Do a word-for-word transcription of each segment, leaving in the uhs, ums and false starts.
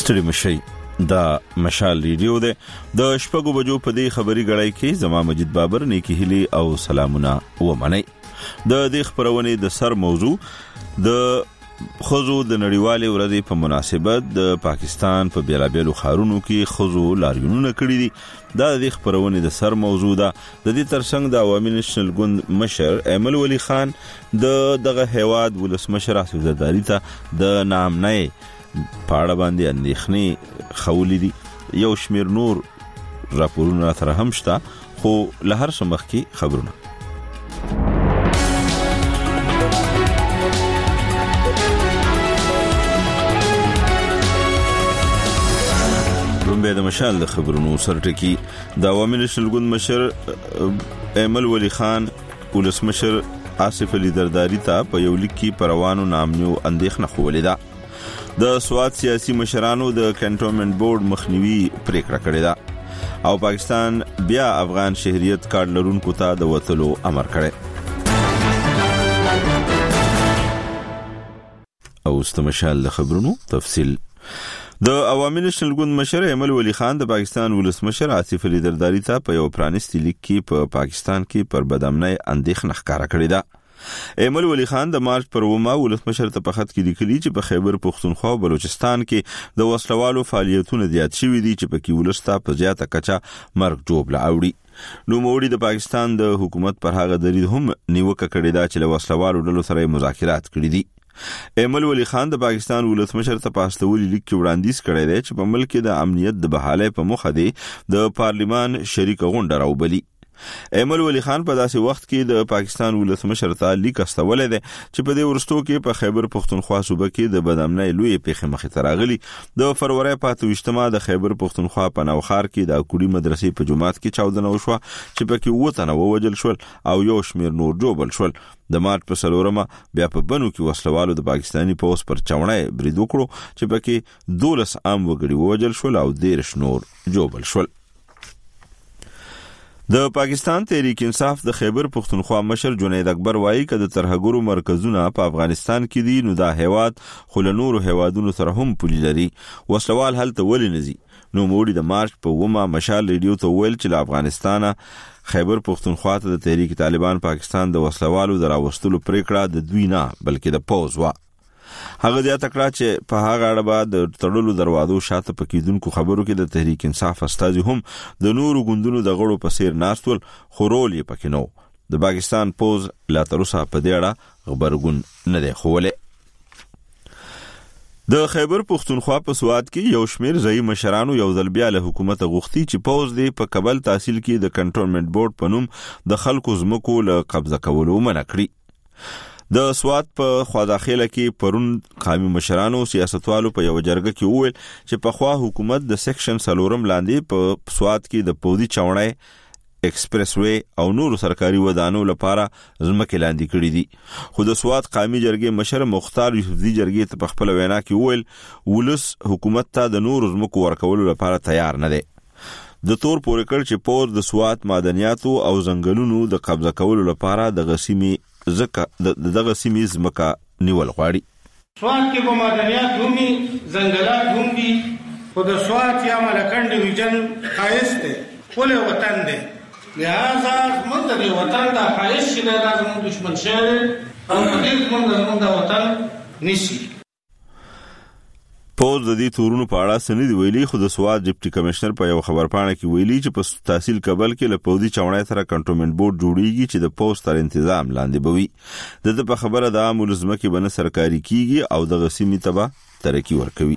ستړي مشي دا مشال ریډیو ده د شپږو بجو په دې خبري غړای کې زما مجید بابر نیکی هلی او سلامونه ومني. د دې خبرونه د سر موضوع د خزو د نړیوالې ورځې په مناسبت د پاکستان په بیلابیلو ښارونو کې خزو لاریونونه کړي دي. دا د خبرونه د سر موضوع ده. د دې ترڅنګ د عوامي نېشنل ګوند مشر ایمل ولی خان د دغه هیواد ولسمشر آصف زرداری ته د نامنۍ پاړه باندې اندېښنې خولې دي. یو شمیر نور راپورونه تر هم شته خو له هر څه مخکې خبرونه. لومبه د مشال د خبرونو سرټکی د عوامي نېشنل ګوند مشر ایمل ولی خان ولسمشر آصف علي زرداری ته په یو لیک کې پروانو نامنیو اندېښنه خولې ده. د سواد سیاسي مشرانو د کنټونمنت بورډ مخنیوي پریکړه کړې ده او پاکستان بیا افغان شهریت کارت لرونکو ته د وتلو امر کړی. او استمشال د خبرونو تفصیل. د عوامي نېشنل ګوند مشر ایمل ولی خان د پاکستان ولسمشر آصف علي زرداری ته په یو پرانیستي لیک کې په پاکستان کې پر بدامنۍ اندېښنه ښکاره کړې ده. ایمل ولی خان د مارچ پر اومه ولسمشر ته په خط کې لیکلي چې په خیبر پختونخوا او بلوچستان کې د وسلوالو فعالیتونه زیات شوي دي چې په کې ولستا په زیاته کچه مرګ جوړ لاوړي. نو موړي د پاکستان د حکومت پر هغه دریځ هم نیوکه کړې ده چې له وسلوالو ډلو سره مذاکرات کړي دي. ایمل ولی خان د پاکستان ولسمشر ته په استولي لیک کې وړاندیز کړی دی چې په ملک کې د امنیت د بحالۍ په موخه دی د پارلیمان شریک غونډه راوبلي. ایمل ولی خان په داسې وخت کې د پاکستان ولسمشر ته لیک استولې ده چې په دې ورستو کې په خیبر پختونخوا صوبه کې د بدامنۍ لوی پیښه مخې ته راغلي. د فروری په اتویشتمه د خیبر پختونخوا په نوخار کې د کوړی مدرسې په جماعت کې چاودنه وشوه چې په کې اووه تنه ووژل شول او یو شمیر نور جوړ شول. د مارچ په څلورمه بیا په بنو کې وسلوالو د پاکستاني پوس پر چاونۍ برید وکړو چې په کې دولس عام وګړي ووژل شول او دیرش نور جوړ شول. د پاکستان تحریک انصاف د خیبر پختونخوا مشر جنید اکبر وایي چې د ترهګرو مرکزونه په افغانستان کې دي نو دا هیواد خل نور هیوادونو سره هم پولي لري. وسلوال هلته ولې نزي. نو موړي د مارچ په ومه مشال ریډیو ته ویل چې له افغانستانه خیبر پختونخوا ته د تحریک طالبان پاکستان د وسلوالو دراوستلو پریکړه د دوی نه بلکې د پوز وا. هغه د اتکړه چې په هغه اړه بعد د تړلو دروازو شاته پکېدونکو خبرو کې د تحریک انصاف استازي هم د نورو ګوندونو د غړو په سیر ناستول خورول یې پکې نو. د پاکستان پوز لا تر اوسه په دې اړه خبرګون نه دی خوله. د خیبر پختونخوا په سواد کې یو شمیر ځای مشرانو یو ځل بیا له حکومت غوښتي چې پوز دی په کابل تحصیل کې د کنټونمنت بورډ په نوم د خلکو زمکو له قبضه کولو منع کړي. د سواد په خواځاخیله کې پرون قومي مشرانو سیاستوالو په یو جرګه کې وویل چې په خوا حکومت د سیکشن سلورم لاندې په سواد کې د پودي چاونای ایکسپریس وی او نور سرکاري ودانو لپاره ځمکې لاندې کړې دي. خو د سواد قومي جرګې مشر مختار یوسفزي جرګې ته په خپل وینا کې وویل ولس حکومت ته د نور ځمکو ورکولو لپاره تیار نه دی. د تور پورې کړ چې پور د سواد معدنیاتو او ځنګلونو د قبضه کولو لپاره د غسیمي زکه د دغه سیمې ځمکه نیول غواړي. سواد کې به معدنیات هم دي، ځنګلات هم دي، خو د سواد یا ملکنډ ډیویژن ښایست دی، ښکلی وطن دی. لہذا زموږ د دې وطن دا ښایست چې دی دا زموږ دشمن شوی دی او په دې زموږ د زموږ دا وطن نیسي. پوز د دې تورونو په اړه سندې دی ویلي. خو د سواد ډیپټي کمشنر په یو خبرپاڼه کې ویلي چې په تحصیل کابل کې له پودي چاونای سره کنټونمنت بورډ جوړیږي چې د پوز تر تنظیم لاندې بوي. د په خبره د عام ولزمه کې بنه سرکاري کیږي او د غسیمي تبا ترقی ورکوي.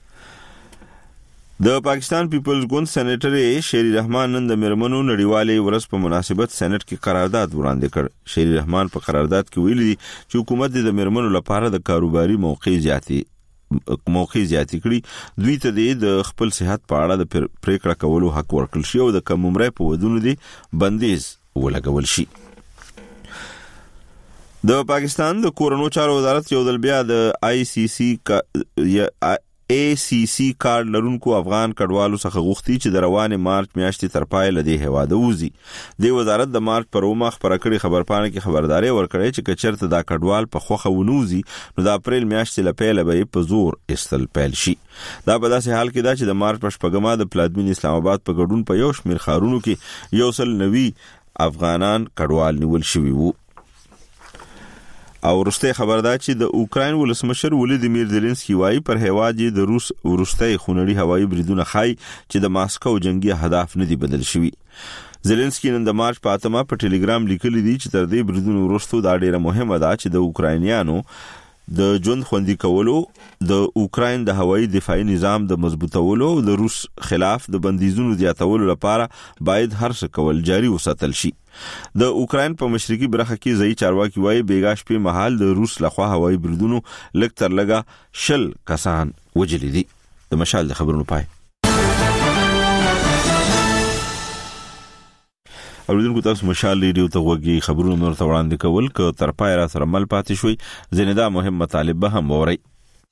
د پاکستان پیپلز ګوند سېنیټر شیری رحمان نن د میرمنو نړیوالې ورځ په مناسبت سېنات کې قرارداد وړاندې کړ. شیری رحمان په قرارداد کې ویلي چې حکومت د میرمنو لپاره د کاروباري موقع زیاتې موقع زیاتی کړي. دوی ته د خپل صحت په اړه د پریکړه کولو حق ورکړل شي او د کم عمرۍ په ودونو دی بندیز ولګول شي. د پاکستان د کورونو چارو وزارت یو ځل بیا د آی سی سی اي سي سي کارت لرونکو افغان کډوالو څخه غوښتي چې د روانې مارچ میاشتې تر پای لدې هواده وځي. د وزارت د مارچ پر اومه خبره کړې خبرپاڼه کې خبرداري ورکړې چې کچرته دا کډوال په خوخه ونوزي نو د اپریل میاشتې لپاره به په زور استل پیل شي. دا په داسې حال کې دا چې د مارچ په شپږمه د پلازمین اسلام آباد په ګډون په یو شمېر ښارونو کې یو سل نوي افغانان کډوال نیول شوي وو. او وروسته خبر ده چې د اوکراین ولسمشر ولادیمیر زيلنسکي وايي پر هیواد د روس ورسته خونړي هوایي بریدونه خای چې د ماسکو جنگي اهداف نه دي بدل شوي. زيلنسکي نن د مارچ په اتمه په ټلګرام لیکلي دي چې تر دې بریدونو وروسته دا ډیره مهمه ده چې د اوکراینیانو د ژوند خوندي کولو، د اوکراین د هوایي دفاعي نظام د مضبوطولو، د روس خلاف د بندیزونو زیاتولو لپاره باید هر څه کول جاري وساتل شي. د اوکراین په مشرقي برخه کې ځای چارواکي وايي بیګا شپې مهال د روس لخوا هوایي بریدونو لږ تر لږه شل کسان وجلي دي. د مشال د خبرونو پای. اوریدونکو تاسو مشال ریډیو ته وګورئ، خبرونه نور ته وړاندې کول ک تر پای را سره مل پاتې شوي زنده مهم مطالب به هم ووري.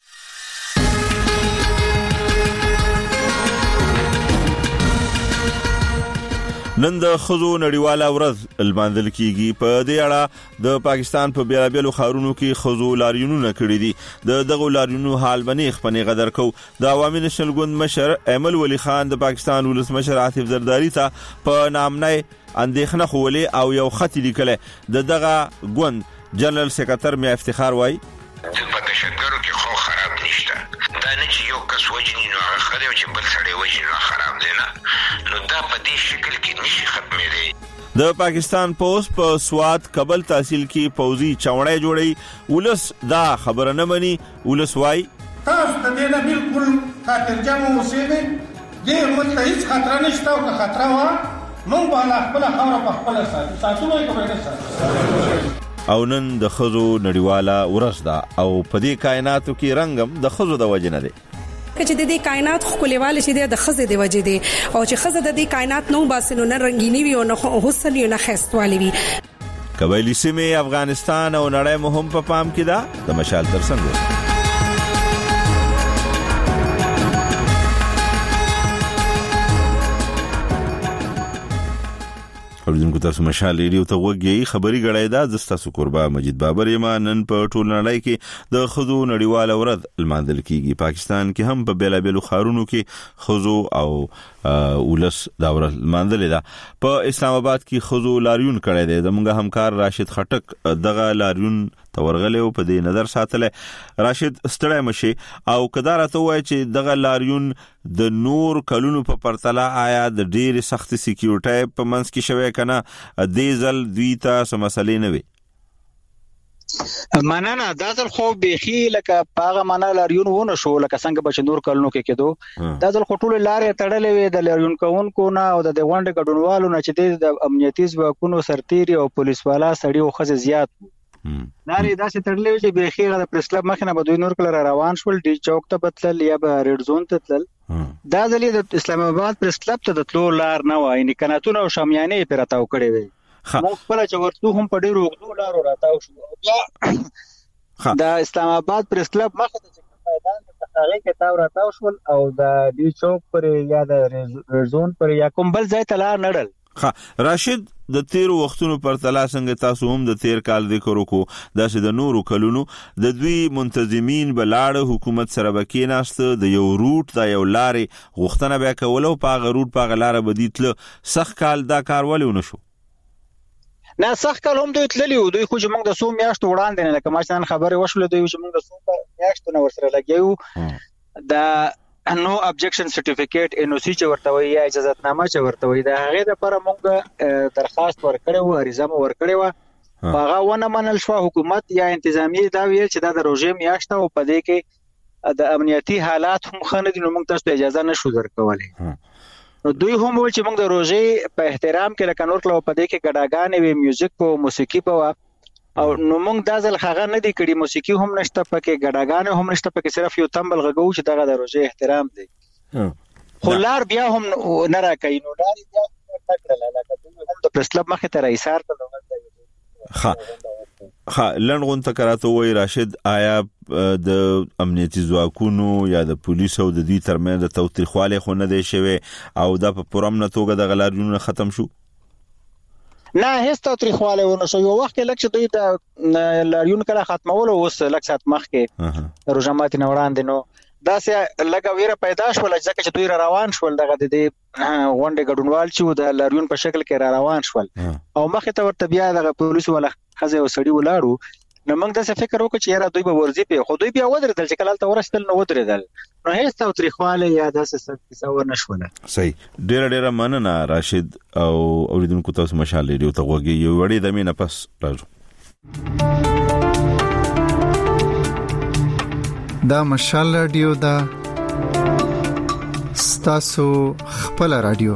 نن د خزو نړیواله ورځ الماندل کیږي. په دې اړه د پاکستان په بیلابیلو ښارونو کې خزو لاریونونه کړي دي. د دغه لاریونو حال باندې خپنې غدر کو د عوامي نشنل ګوند مشر ایمل ولی خان د پاکستان ولسمشر عاطف زرداری ته په نامنۍ اندېښنه خولې او یو خط لیکل. د دغه ګوند جنرال سکرټر میا افتخار وای په تشکرو کې خو خراب نشته، دا نه چې یو کس وجنی نو هغه خدای چې بل سړی وجنی نو خراب دی نه، نو دا په دې شکل کې نشي ختمېدی. د پاکستان پوس په سوات کابل تحصیل کې پوزي چوڼې جوړي ولس دا خبره نه مني. ولس وای تاسو د دې نه بالکل خاطرجم اوسئ، دې ملت هیڅ خطر نشته او که خطر وا مونږ به خپل خبره په خپل ساتو ساتو نه کوي ساتو. او نن د خزو نړیواله ورځ ده او په دې کائناتو کې رنگم د خزو د وجه نه دی. چې د دې کائنات خولېواله شي د خزه د وجه دی او چې خزه د دې کائنات نو باسنو نه رنگینی وي او نه حسن وي نه خستوالی وي. قبایلی سیمه افغانستان او نړۍ مهم په پام کې ده. د مشال ترڅنګ اوریدونکو تاسو مشال ریډیو ته وګورئ. خبري غړای دا زستا سو قربا مجید بابر یما. نن په ټول نړۍ کې د خزو نړیواله ورځ الماندل کیږي. پاکستان کې هم په بیلابیلو ښارونو کې خزو او ولس دا ورځ الماندل ده. په اسلام آباد کې خزو لاریون کړی دی. زموږ همکار راشد خټک دغه لاریون تورغله او په دې نظر ساتله. راشد ستړی مشي او کدار ته وای چې دغه لاریون د نور کلونو په پرتله آیا د ډېر سخت سکیورټي په منځ کې شوی کنه د ځل دوی ته سم مسلې نه وي. مننه. دا ځل خو بيخي لکه پاغه معنا لاریون ونه شو لکه څنګه به نور کلونو کې کېدو. دا ځل خټول لارې تړلې وي د لاریون کوونکو نه او د غونډې ګډونوالو نه چې د امنیتي ځواکونو سرتيري او پولیس والا سړي او خزه زیات لارې داسې تړلې چې بيخي د پریس کلب مخ نه به دوی نور کله روان شول ډي چوک ته بتل یا به ریډ زون ته تل. دا ځل د اسلام آباد پریس کلب ته د تلو لار نه وای نه کناتونه او شامیانې پرتاو کړي وي. موږ خپل چې ورته هم په ډیرو وګړو لارو راتاو شو. دا اسلام آباد پریس کلب مخ ته چې میدان ته هغه کې تاو راتاو شول او د ډي چوک پر یا د ریډ زون پر یا کوم بل ځای ته لار نړل. ها راشد د تیر وختونو پر تلا څنګه تاسو هم د تیر کال ذکر وکړو داسې د نورو کلونو د دوی منتظمین بلاړه حکومت سره وکیناست د یو روټ دا یو لارې غوښتنه به کولو په غروټ په غلاره بدیتل سخت کال دا کار ولې ونشو. نه سخت کال هم دوی تللی وو. دوی خو چې موږ د سو میاشتو وړاندې نه لکه ماشان خبره وشول دوی چې موږ د سو میاشتو نه ورسره لګیو د نو ابجیکشن سرټیفیکیټ ان او سی چې ورته وي یا اجازهتنامه چې ورته وي دا هغه لپاره موږ درخواست ورکړو او عریضه مو ورکړو. هغه ونه منل شو. حکومت یا انتظامیه دا ویل چې دا د روزې میاشته او په دې کې د امنیتي حالات هم خنه دي نو موږ تاسو ته اجازه نشو درکولای. نو دوی هم ویل چې موږ د روزې په احترام کې لکه نور کلو په دې کې ګډاګانې وي میوزیک په موسیقي په او نو موږ دا ځل هغه نه دی کړی. موسیقي هم نشته پکې ګډاګانې هم نشته پکې صرف یو تمبل غږو چې دغه د روزې احترام دی. خو لار بیا هم نه راکوي. نو لار بیا تکړه لکه دوی هم د پریس کلب مخې ته رئیسار ته ها ها لنغون تکراته وای راشد آیا د امنیتي ځواکونو یا د پولیسو او د دوی ترمنځ د توتریخواله خو نه دی شوی او د په پرامنه توګه د غلاریونو ختم شو نه هیڅ توتریخواله ونه شو یو وخت لکه دوی د لاریون کله ختمول او اوس لکه سات مخ کې روزمات نه وړاندې نو دا سه لګا ویره پیدا شول ځکه چې دوی را روان شول دغه د غونډې ګډونوال چې د لاریون په شکل کې را روان شول او مخه ته ورته بیا د پولیسو ولا خزه او سړی ولاړو نو موږ د څه فکر وکړ چې یاره دوی به ورځي په خو دوی بیا ودرېدل چې کله تل ورستل نو ودرېدل نو هیڅ توتریخواله یا د څه څه ونه شول صحیح ډیر ډیر مننه راشد او اوریدونکو تاسو مشال لري ته وګورئ یو وړي د مینه پس راځو دا مشال رادیو دا ستاسو خپل رادیو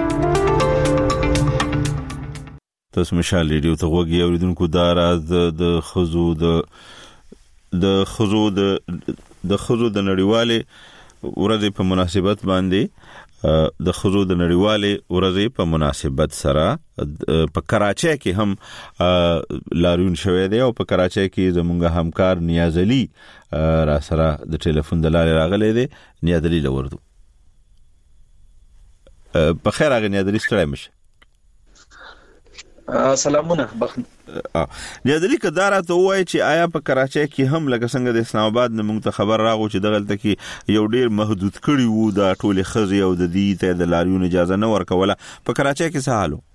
تاسو مشال رادیو ته وګورئ اوریدونکو دا راز د خزو د د خزو د د خزو د نړیواله ورځې په مناسبت باندې د خزو د نړیواله ورځې په مناسبت سره په کراچۍ کې هم لاریون شوه دی او په کراچۍ کې زمونږ همکار نیاز علي را سره د ټلیفون د لارې راغلی دی نیاز علي لوردو په خیر هغه نیاز علي ستړی مشه سلامونه بخ نیاز علي کدارا ته وای چې آیا په کراچۍ کې هم لکه څنګه د اسلام آباد نه موږ ته خبر راغو چې دغلت کې یو ډیر محدود کړي وو د ټوله خزي او د دې ته د لاریون اجازه نه ورکوله په کراچۍ کې څه حالو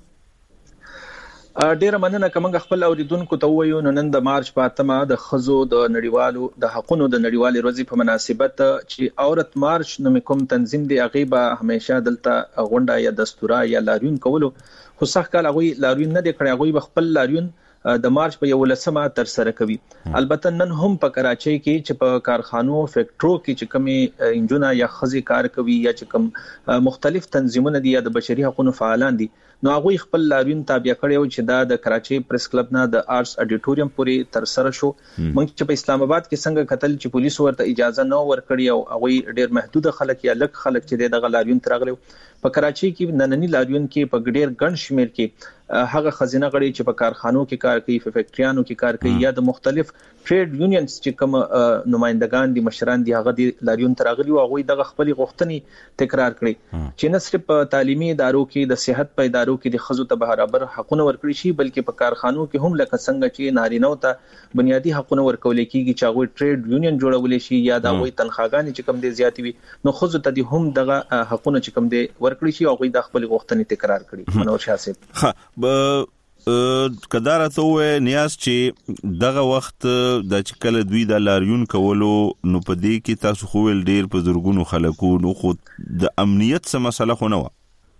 ډیر مننه کومه خپل اوریدونکو ته وایو نو نن د مارچ په اتمه د خزو د نړیوالو د حقونو د نړیوالې ورځې په مناسبت چې عورت مارچ نو کوم تنظیم دی هغه همیشه دلته غونډه یا دستوره یا لاریون کولو خو څخه کال هغه لاریون نه دی کړی هغه خپل لاریون د مارچ په یولسمه تر سره کوي البته نن هم په کراچۍ کې چې په کارخانو فیکټرو کې چې کومي انجونا یا خزي کار کوي یا چې کوم مختلف تنظیمونه دي یا د بشري حقوقو فعالان دي نو هغه خپل لاریون تابع کړي چې دا د کراچۍ پریس کلب نه د آرټس اډیټوریم پورې تر سره شو موږ چې په اسلام آباد کې څنګه قتل چې پولیس ورته اجازه نه ورکړي او هغه ډیر محدود خلک یا لک خلک چې د لاریون ترغلي په کراچۍ کې نننی لاریون کې په ډیر ګڼ شمیر کې هغه خزینه غړي چې په کارخانو کې کار کوي په فیکټریانو کې کار کوي یا د مختلف ټریډ یونینز چې کوم نمائندگان دي مشران دي هغه د لاریون ترغلي او هغه د خپل غوښتنې تکرار کړي چې نه صرف په تعلیمي ادارو کې د صحت په ادارو کې د خزو ته برابر حقوقونه ورکړي شي بلکې په کارخانو کې هم لکه څنګه چې نارینه ته بنیادی حقوقونه ورکول کېږي چې هغه ټریډ یونین جوړول شي یا د هغه تنخواګانې چې کوم دي زیاتې وي نو خزو ته هم دغه حقوقونه چې کوم دي ورکړي شي او هغه د خپل غوښتنې تکرار کړي منور شاه صاحب ب کدارا ته نیاز چې دغه وخت د چکل دوی د لاریون کولو نو په دې کې تاسو خو ول ډیر په زورګونو خلکو نو خو د امنیت څه مسله خو نه و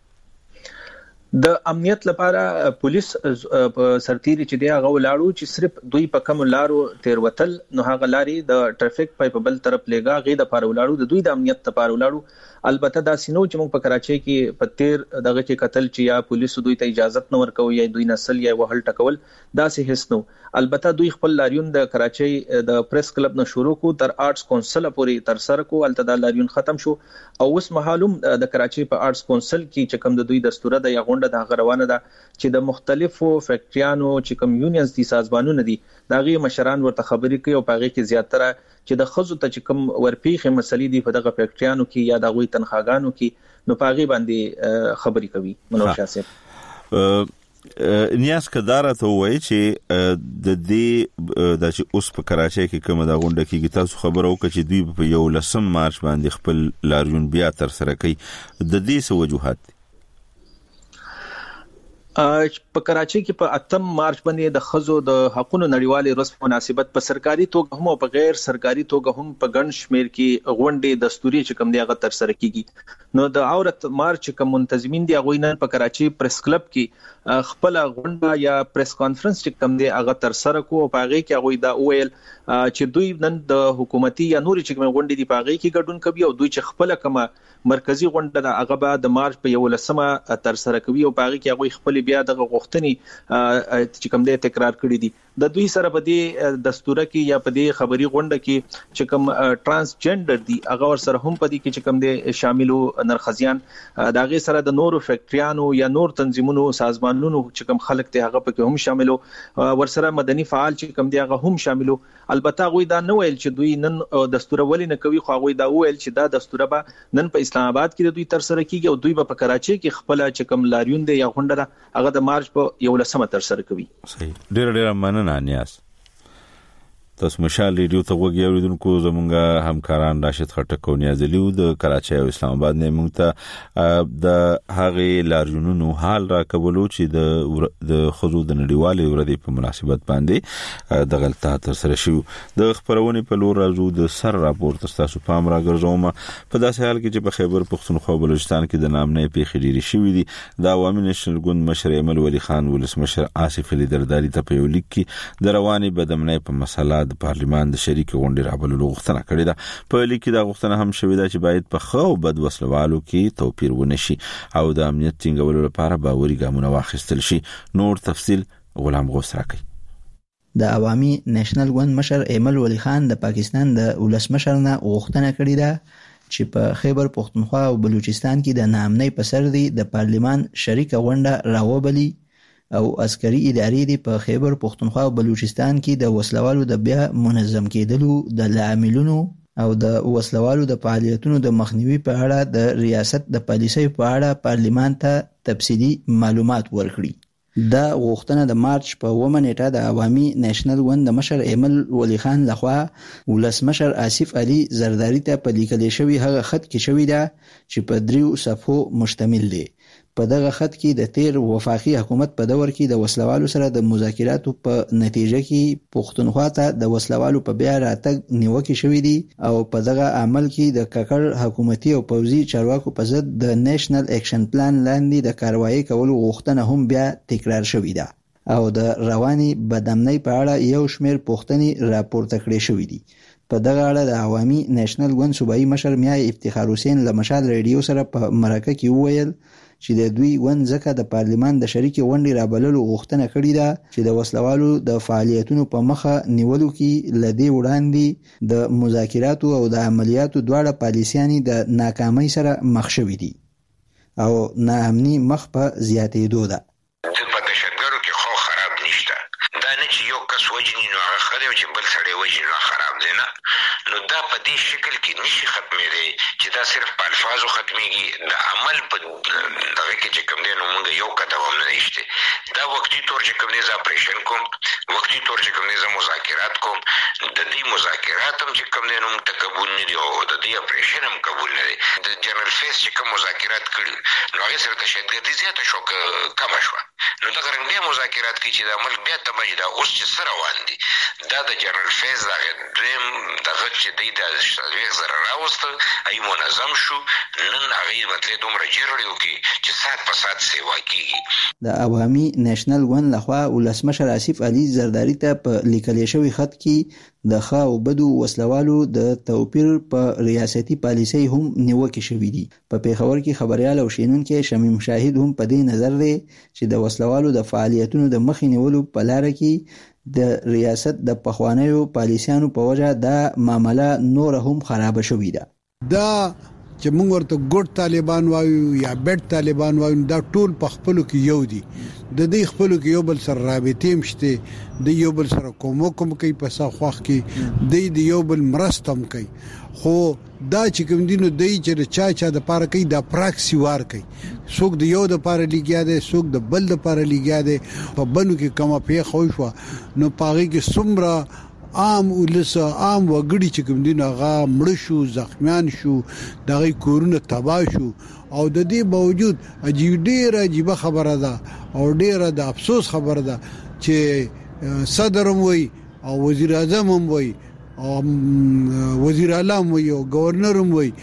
د امنیت لپاره پولیس په سرتيري چې دی هغه ولاړو چې صرف دوی په کوم لارو تیر وتل نو هغه لاري د ټریفیک په بل طرف لګا غي د پاره ولاړو د دوی د امنیت لپاره ولاړو البته دا سينو چې موږ په کراچۍ کې په تیر دغه کې قتل چې یا پولیسو دوی ته اجازه نه ورکوي یا دوی نسل یا وهل ټکول دا سه هیڅ نو البته دوی خپل لاریون د کراچۍ د پریس کلب نه شروع کو تر آرټس کونسل پورې تر سره کو البته دا لاریون ختم شو او اوس معلوم د کراچۍ په آرټس کونسل کې چې کوم د دوی دستوره د غونډه د غروانه ده چې د مختلفو فیکټریانو چې کوم یونینز دي سازمانونه دي داغي مشران ورته خبرې کوي او پاغي کې زیاتره چې د خزو ته چې کوم ورپیخه مسلې دي په دغه فیکټریانو کې یا دغه تنخواګانو کې نو پاغي باندې خبرې کوي منور شاه صاحب نیاز کدارا ته وایي چې د دې د چې اوس په کراچۍ کې کومه دا غونډه کې تاسو خبرو وکړه چې دوی په یو لسم مارچ باندې خپل لاریون بیا تر سره کوي د دې څه وجوهات په کراچۍ کې په اتم مارچ باندې د خزو د حقوقو نړیوالې ورځ مناسبت په سرکاري توګه هم او په غیر سرکاري توګه هم په ګڼ شمیر کې غونډې دستوري چې کوم دی هغه تر سره کیږي نو د عورت مارچ کوم منتظمین دی هغه نن په کراچۍ پریس کلب کې خپل غونډه یا پریس کانفرنس چې کوم دی هغه تر سره کو او په هغه کې هغه دا ویل چې دوی نن د حکومتي یا نوري چې کوم غونډې دی په هغه کې ګډون کوي او دوی چې خپل کومه مرکزی غونډه د هغه بعد د مارچ په یو لسمه تر سره کوي او په هغه کې هغه خپل دوی بیا د غوښتنې چې کوم دې تکرار کړی دي د دوی سره په دې دستور کې یا په دې خبري غونډه کې چې کوم ترانسجنډر دي هغه ور سره هم په دې کې چې کوم دې شاملو نرخزیان دا غي سره د نورو فیکټریانو یا نور تنظیمونو سازمانونو چې کوم خلک ته هغه په کې هم شاملو ور سره مدني فعال چې کوم دي هغه هم شاملو البته غوي دا نه ویل چې دوی نن دستور ولې نه کوي خو غوي دا ویل چې دا دستور به نن په اسلام آباد کې دوی تر سره کیږي او دوی به په کراچي کې خپل چې کوم لاریون دي یا غونډه هغه د مارچ په یو لسمه تر سره کوي صحیح ډیر ډیر مننه نیاز تاسو مشال ریډیو ته وګورئ اوریدونکو زمونږه همکاران راشد خټک او نیاز علیو د کراچي او اسلام آباد نه موږ ته د هغه لاریونونو حال را کولو چې د د خزو د نړیوالې ورځې په مناسبت باندې د غلطه تر سره شو د خبرونه په لور راځو د سر راپور تاسو پام را ګرځوم په داسې حال کې چې په خیبر پختونخوا بلوچستان کې د نامنې پیښې ډېری شوې دي د عوامي نېشنل ګوند مشر ایمل ولی خان ولس مشر آصف علي درداري ته په یو لیک کې د رواني بدمنۍ په مسله د پارلیمان د شریک غونډې رابللو غوښتنه کړې ده په لیک کې دا غوښتنه هم شوې ده چې باید په خو بد وسلوالو کې توپیر ونشي او د امنیت ټینګولو لپاره باوري ګامونه واخیستل شي نور تفصیل غلام غوث راکړي د عوامي نېشنل ګوند مشر ایمل ولی خان د پاکستان د ولس مشر نه غوښتنه کړې ده چې په خیبر پختونخوا او بلوچستان کې د نامنۍ په سر دی د پارلیمان شریک غونډه راوبلي او عسکري ادارې دی په خیبر پختونخوا او بلوچستان کې د وسلوالو د بیا منظم کېدلو د لاملونو او د وسلوالو د فعالیتونو د مخنیوي په اړه د ریاست د پالیسۍ په اړه پارلیمان ته تفصیلي معلومات ورکړي دا غوښتنه د مارچ په اوومه نیټه د عوامي نېشنل ګوند د مشر ایمل ولی خان لخوا ولس مشر آصف علي زرداری ته په لیکل شوی هغه خط کې شوی دا چې په دریو صفحو مشتمل دی په دغه خط کې د تیر وفاقي حکومت په دور کې د وسلوالو سره د مذاکراتو په نتیجه کې پښتونخوا ته د وسلوالو په بیا راتګ نیوکه شوې دي او په دغه عمل کې د ککړ حکومتي او پوځي چارواکو په ضد د نېشنل اکشن پلان لاندې د کاروایی کولو غوښتنه هم بیا تکرار شوې ده او د رواني بدامنۍ په اړه یو شمېر پوښتنې راپورته کړې شوې دي په دغه اړه د عوامي نېشنل ګوند صوبایي مشر میا افتخار حسین له مشال ریډیو سره په مرکه کې وویل چې د دوی ګوند ځکه د پارلیمان د شریک غونډې رابللو غوښتنه کړې ده چې د وسلوالو د فعالیتونو په مخه نیولو کې لدی وړاندې د مذاکراتو او د عملیاتو دواړه پالیسيانې د ناکامۍ سره مخ شوې دي او ناامني مخ په زیاتېدو ده په تشددو کې خو خراب نشته دا نه چې یو کس وجني نو هغه خدای چې بل سړی وجني نو خراب دی نه نو دا په دې شکل کې نشي ختمېږي چې دا صرف په الفاظو ختمېږي د عمل په دغه کې چې کوم دی نو موږ یو کته هم نه نشته دا وختي تور چې کوم دی ز اپریشن کوم وختي تور چې کوم دی ز مذاکرات کوم د دې مذاکرات هم چې کوم دی نو تقبل نه دی او د دې اپریشن هم قبول نه دی د جنرال فیس چې کوم مذاکرات کړي نو هغه سره تشدد زیاته شو کم شو نو دا څنګه بیا مذاکرات کې چې د عمل بیا تبعید اوس چې سره روان دي دا د جنرال فیس دا دریم دغه چې دی د شوي زره راوست ای منظم شو نن هغه مطلب دومره جوړیو کې چې سات په سات سیوا کیږي د عوامي نېشنل ګوند لخوا ولسمشر آصف علي زرداری ته په لیکل شوی خط کې د خا او بدو وسلوالو د توپیر په ریاستي پالیسۍ هم نیوکه شوې دي په پیښور کې خبريال او شینونکو شمیم شاهد هم په دې نظر دی چې د وسلوالو د فعالیتونو د مخې نیولو په لار کې د ریاست د پخوانیو پالیسیانو په وجه دا معاملې نور هم خراب شوې ده دا چې موږ ورته ګډ طالبان وایو یا بیت طالبان وایو دا ټول په خپل کې یو دي د دې خپل کې یو بل سره رابطې مشته د یو بل سره کوم کوم کوي په ساخوخ کې د دې یو بل مرستم کوي خو دا چې کوم دینو د چې چا چا د پاره کوي د پراکسی وار کوي څوک د یو د پاره لګیا دی څوک د بل د پاره لګیا دی په بنو کې کومه پی خو شو نو پاغي کې سمره عام ولسه عام وګړي چې کوم دین هغه مړ شو زخمیان شو دغه کورونه تباہ شو او د دې باوجود عجیب ډیره عجیب خبره ده او ډیره د افسوس خبره ده چې صدر وای او وزیر اعظم هم وای او وزیر اعلی وای او گورنر هم وای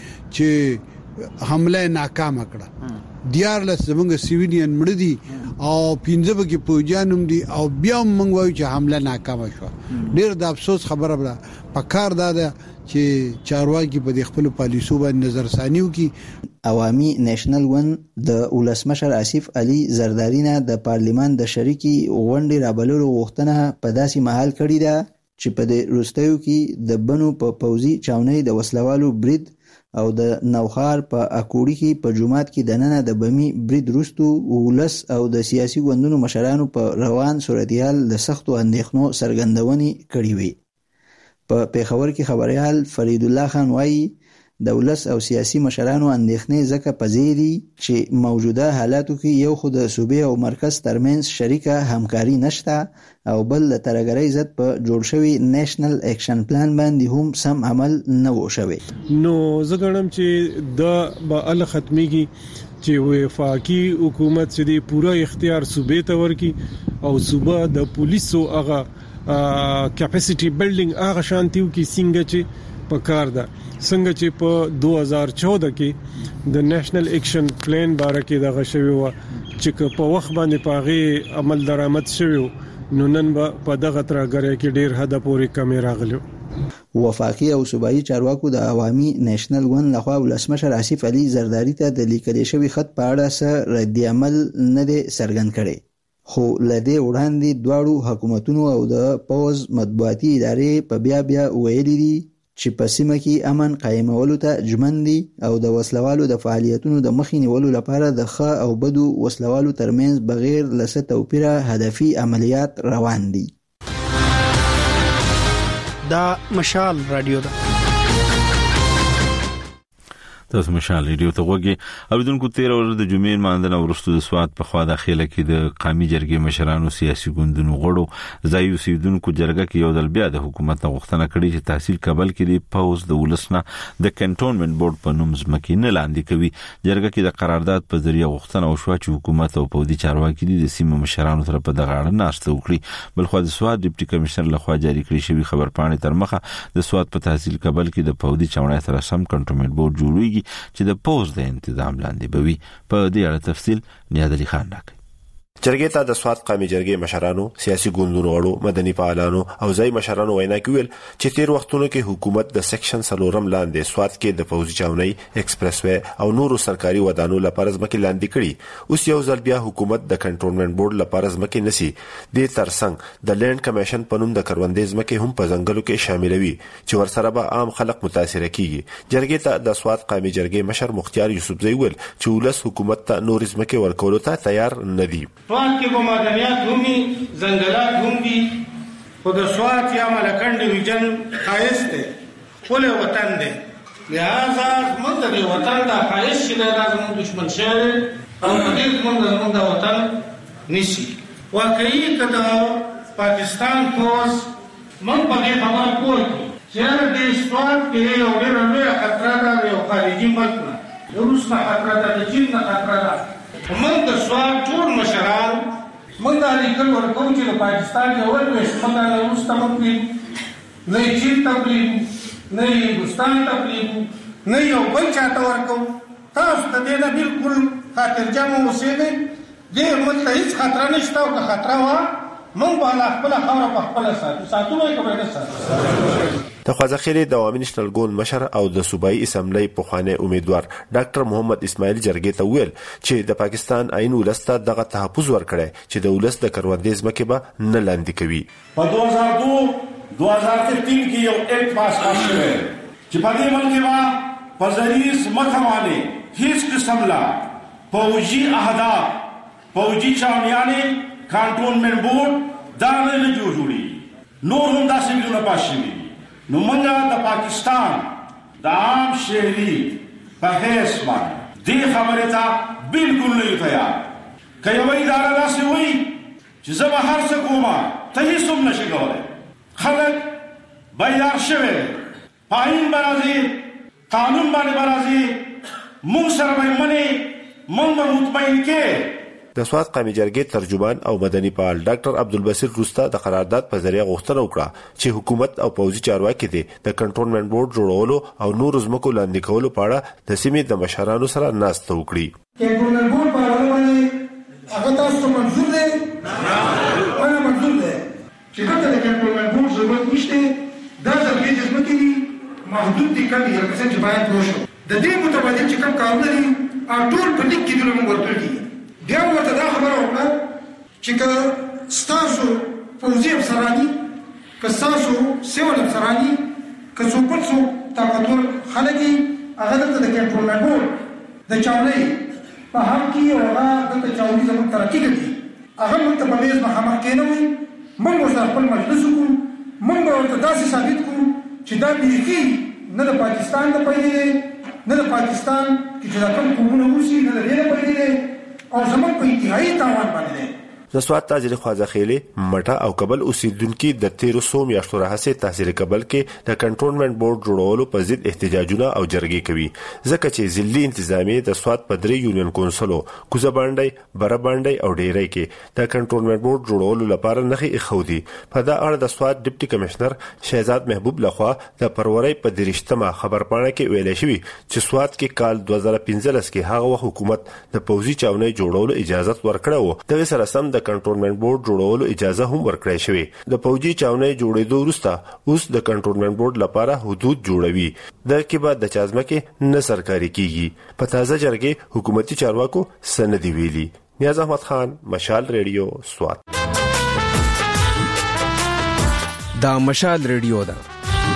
چې حمله ناکام کړه دیار له زمونږ سیویلین مړ دي او پینځه به کې پوجانم دي او بیا موږ وایو چې حمله ناکام شو ډیر د افسوس خبره ده په کار ده چې چارواکي په خپل پالیسو باندې نظرثاني وکړي. عوامي نېشنل ګوند د ولسمشر آصف علي زرداری نه د پارلیمان د شریکي غونډې رابللو غوښتنه په داسې مهال کړې ده چې په دې وروستیو کې د بنو په پوځي چاونۍ د وسلوالو برید او د نوخار په اکوړي کې په جومات کې دننه د بمی برید وروستو ولس او د سیاسي ګوندونو مشرانو په روان صورتحال د سختو اندېښنو څرګندونې کړې وې. په پیښور کې خبريال فرید الله خان وایي د ولس او سیاسي مشرانو اندېښنې ځکه پځې دي چې موجوده حالاتو کې یو خو د صوبې او مرکز ترمنځ شریکه همکاري نشته او بل د ترګرۍ ضد په جوړ شوی نېشنل اکشن پلان باندې هم سم عمل نه و شوی. نو زه ګڼم چې د به ال ختميږي چې وفاقي حکومت چې دی پورا اختیار صوبې ته ورکي او صوبه د پولیسو هغه کیپاسټي بلډینګ هغه شانتیو کې څنګه چې پکار ده څنګه چې په دوه هزار چودہ کې د نېشنل اکشن پلان باره کې دغه شوی و چې په وخت باندې پاغي عمل درآمد شوی نو نن په دغه ترګره کې ډیر حد پورې کمی راغلی. وفاقي او صوبایي چارواکو د عوامي نېشنل ګوند لخوا ولسمشر آصف علي زرداری ته د لیکل شوی خط په اړه سره رد عمل نه دی څرګند کړی. خو لدې وړاندې دواړو حکومتونو او د پوز مطبوعاتي ادارې په بیا بیا ویلي دي چې په سیمه کې امن قائمولو ته ژمن دي او د وسلوالو د فعالیتونو د مخې نیولو لپاره د ښه او بدو وسلوالو ترمنځ بغیر له څه توپیره هدفي عملیات روان دي. دا مشال رادیو ده. تاسو مشال ریډیو ته وګورئ. اوریدونکو تیر ورځ د جمعې ماندنه ورستو د سواد په خوا داخله کې د قومي جرګې مشرانو سیاسي ګوندونو غړو ځای اوسیدونکو جرګه کې یو ځل بیا د حکومت غوښتنه کړې چې تحصیل کابل کې د پوز د ولسنه د کنټونمنت بورډ په نوم ځمکې نه لاندې کوي. جرګه کې د قرارداد په ذریعہ غوښتنه وشوه چې حکومت او پوځي چارواکي د سیمه مشرانو سره په دغه اړه ناشته وکړي. بلخو د سواد ډیپټي کمشنر لخوا جاری کړی شوی خبرپاڼې تر مخه د سواد په تحصیل کابل کې د پوځي چاونۍ سره سم کنټونمنت بورډ جوړیږي چې د پوز د انتظام لاندې بوي. په دې اړه تفصیل نیاد علي خان راکړي. جرګې ته د سواد قومي جرګې مشرانو سیاسي ګوندونو غړو مدني فعالانو او ځای مشرانو وینا کوي چې تیر وختونو کې حکومت د سیکشن سلورم لاندې سواد کې د پوځي چاونۍ ایکسپریس وې او نورو سرکاري ودانو لپاره ځمکې لاندې کړي. اوس یو ځل بیا حکومت د کنټرولمنت بورډ لپاره ځمکې نسی د ترڅنګ د لینډ کمیشن په نوم د کروندې ځمکې هم په ځنګلو کې شاملوي چې ورسره به عام خلک متاثر کیږي. جرګې ته د سواد قومي جرګې مشر مختار یوسفزئی ویل چې ولس حکومت ته نور ځمکې ورکولو ته تیار نه دي. سواد کې به معدنیات هم دي ځنګلات هم دي خو د سواد یا ملکنډ ډیویژن ښایست دی ښکلی وطن دی لہذا زموږ د دې وطن دا ښایست چې دی دا زموږ دشمن شوی دی او په دې زموږ د زموږ د وطن نیسي. واقعي که د پاکستان پوځ موږ په دې خبره پوه کړي چې دې سواد کې یو ډېره لویه خطره ده د یو خارجي ملک نه د روس نه خطره ده د چین نه خطره ده. موږ د سواد ټول مشران موږ دا لیکل ورکوو چې د پاکستان یو ولوېست موږ دا روس ته مه پرېږدو نه یې چین ته پرېږدو نه یې هندوستان ته پرېږدو نه یو بل چا ته ورکوو. تاسو د دې نه بلکل خاطرجمه اوسېږئ. دې موږ ته هېڅ خطره نشته او که خطره وه موږ به لا خپله خاوره په خپله ساتو. ساتو به یې که به یې نه ساتو. د خوازخیلې د عوامي نېشنل ګوند مشر او د صوبایي اسمبلی پخوانی امیدوار ډاکټر محمد اسماعیل جرګې ته ویل چې د پاکستان عین ولس ته دغه تحفظ ورکړی چې د ولس د کروندې ځمکې به نه لاندې کوي. په دوه هزار دوه دوه هزار تین کې یو ایکټ پاس شوی چې په دې ملک کې په ذریعه ځمکه باندې هیڅ قسم لا پوځي اهداف پوځي چاونیانې کنټرولمنت بورډ دا نه جوړوي نور هم داسې ویلونه پاس شوي. نو موږ د پاکستان د عام شهري په حیث باندې دې خبرې ته بالکل نه یو تیار. که یوه اداره داسې وایي چې زه به هر څه کومه ته هېڅ هم نشي کولی. خلک بیدار شوی دی په آیین به راځي قانون باندې به راځي موږ سره به یې منې موږ به مطمئن کې. د سواد قومي جرګې ترجمان او مدني فعال ډاکټر عبدالبصیر روستا د قرارداد په ذریعہ غوښتنه وکړه چې حکومت او پوځي چارواکي دي د کنټرولمنت بورډ جوړولو او نور ځمکو لاندې کولو په اړه د سیمې د مشرانو سره ناسته وکړي. کنټرولمنت بورډ په اړه باندې هغه تاسو منظور دی؟ نه ولا منظور دی چې دغه د کنټرولمنت بورډ ضرورت نشته. دا ځکه چې ځمکې دي محدود دي کم یو پرسنټ باید وشو د دې متبادل چې کوم کارونه دي ټول په لیک کې د موږ ورته دي بیا ورته دا خبره وکړه چې که ستاسو پوځي افسرانی که ستاسو سیول افسرانی که څوک بل څوک طاقتور خلک دي هغه دلته د کنټرولمنټ بورډ د چاونۍ په حق کې او هغه دلته چاونۍ زموږ ترقي کوي هغه موږ ته په میز مخامخ کېنوي موږ ورسره خپل مجلس وکړو موږ به ورته داسې ثابت کړو چې دا بیخي نه د پاکستان د پیدې دی نه د پاکستان کې چې دا کوم قومونه اوسي نه د دې نه پیدې دی او زموږ په انتهایي تاوان باندې دی د سوات تاجر خواجه خیلی مټه او کابل اوسیدونکو د تیرو سو میاشتو راهسه تحصیل کابل کې د کنټرولمنټ بورډ جوړولو په ضد احتجاجونه او جرګې کوي ځکه چې ځلې انتظامی د سوات پدری یونین کونسلو کوزه باندې بره باندې او ډیری کې د کنټرولمنټ بورډ جوړولو لپاره نخي اخودي په دا اړه د سوات ډیپټي کمشنر شهزاد محبوب لخوا د پروري په درشتمه خبرپاڼه کې ویل شوی چې سوات کې کال دوه زره پنځلس کې هغه حکومت د پوځي چاونۍ جوړولو اجازه ورکړه و د سره سم د کنټرولمنټ بورډ جوړولو اجازه هم ورکړې شوې د پوجي چاونۍ جوړېدو وروسته اوس د کنټرولمنټ بورډ لپاره حدود جوړوي د کې بعد د چازمکه نه سرکاري کیږي په تازه جرګه حکومتي چارواکو سندې ویلي نیاز احمد خان مشال ریډیو سوات دا مشال ریډیو دا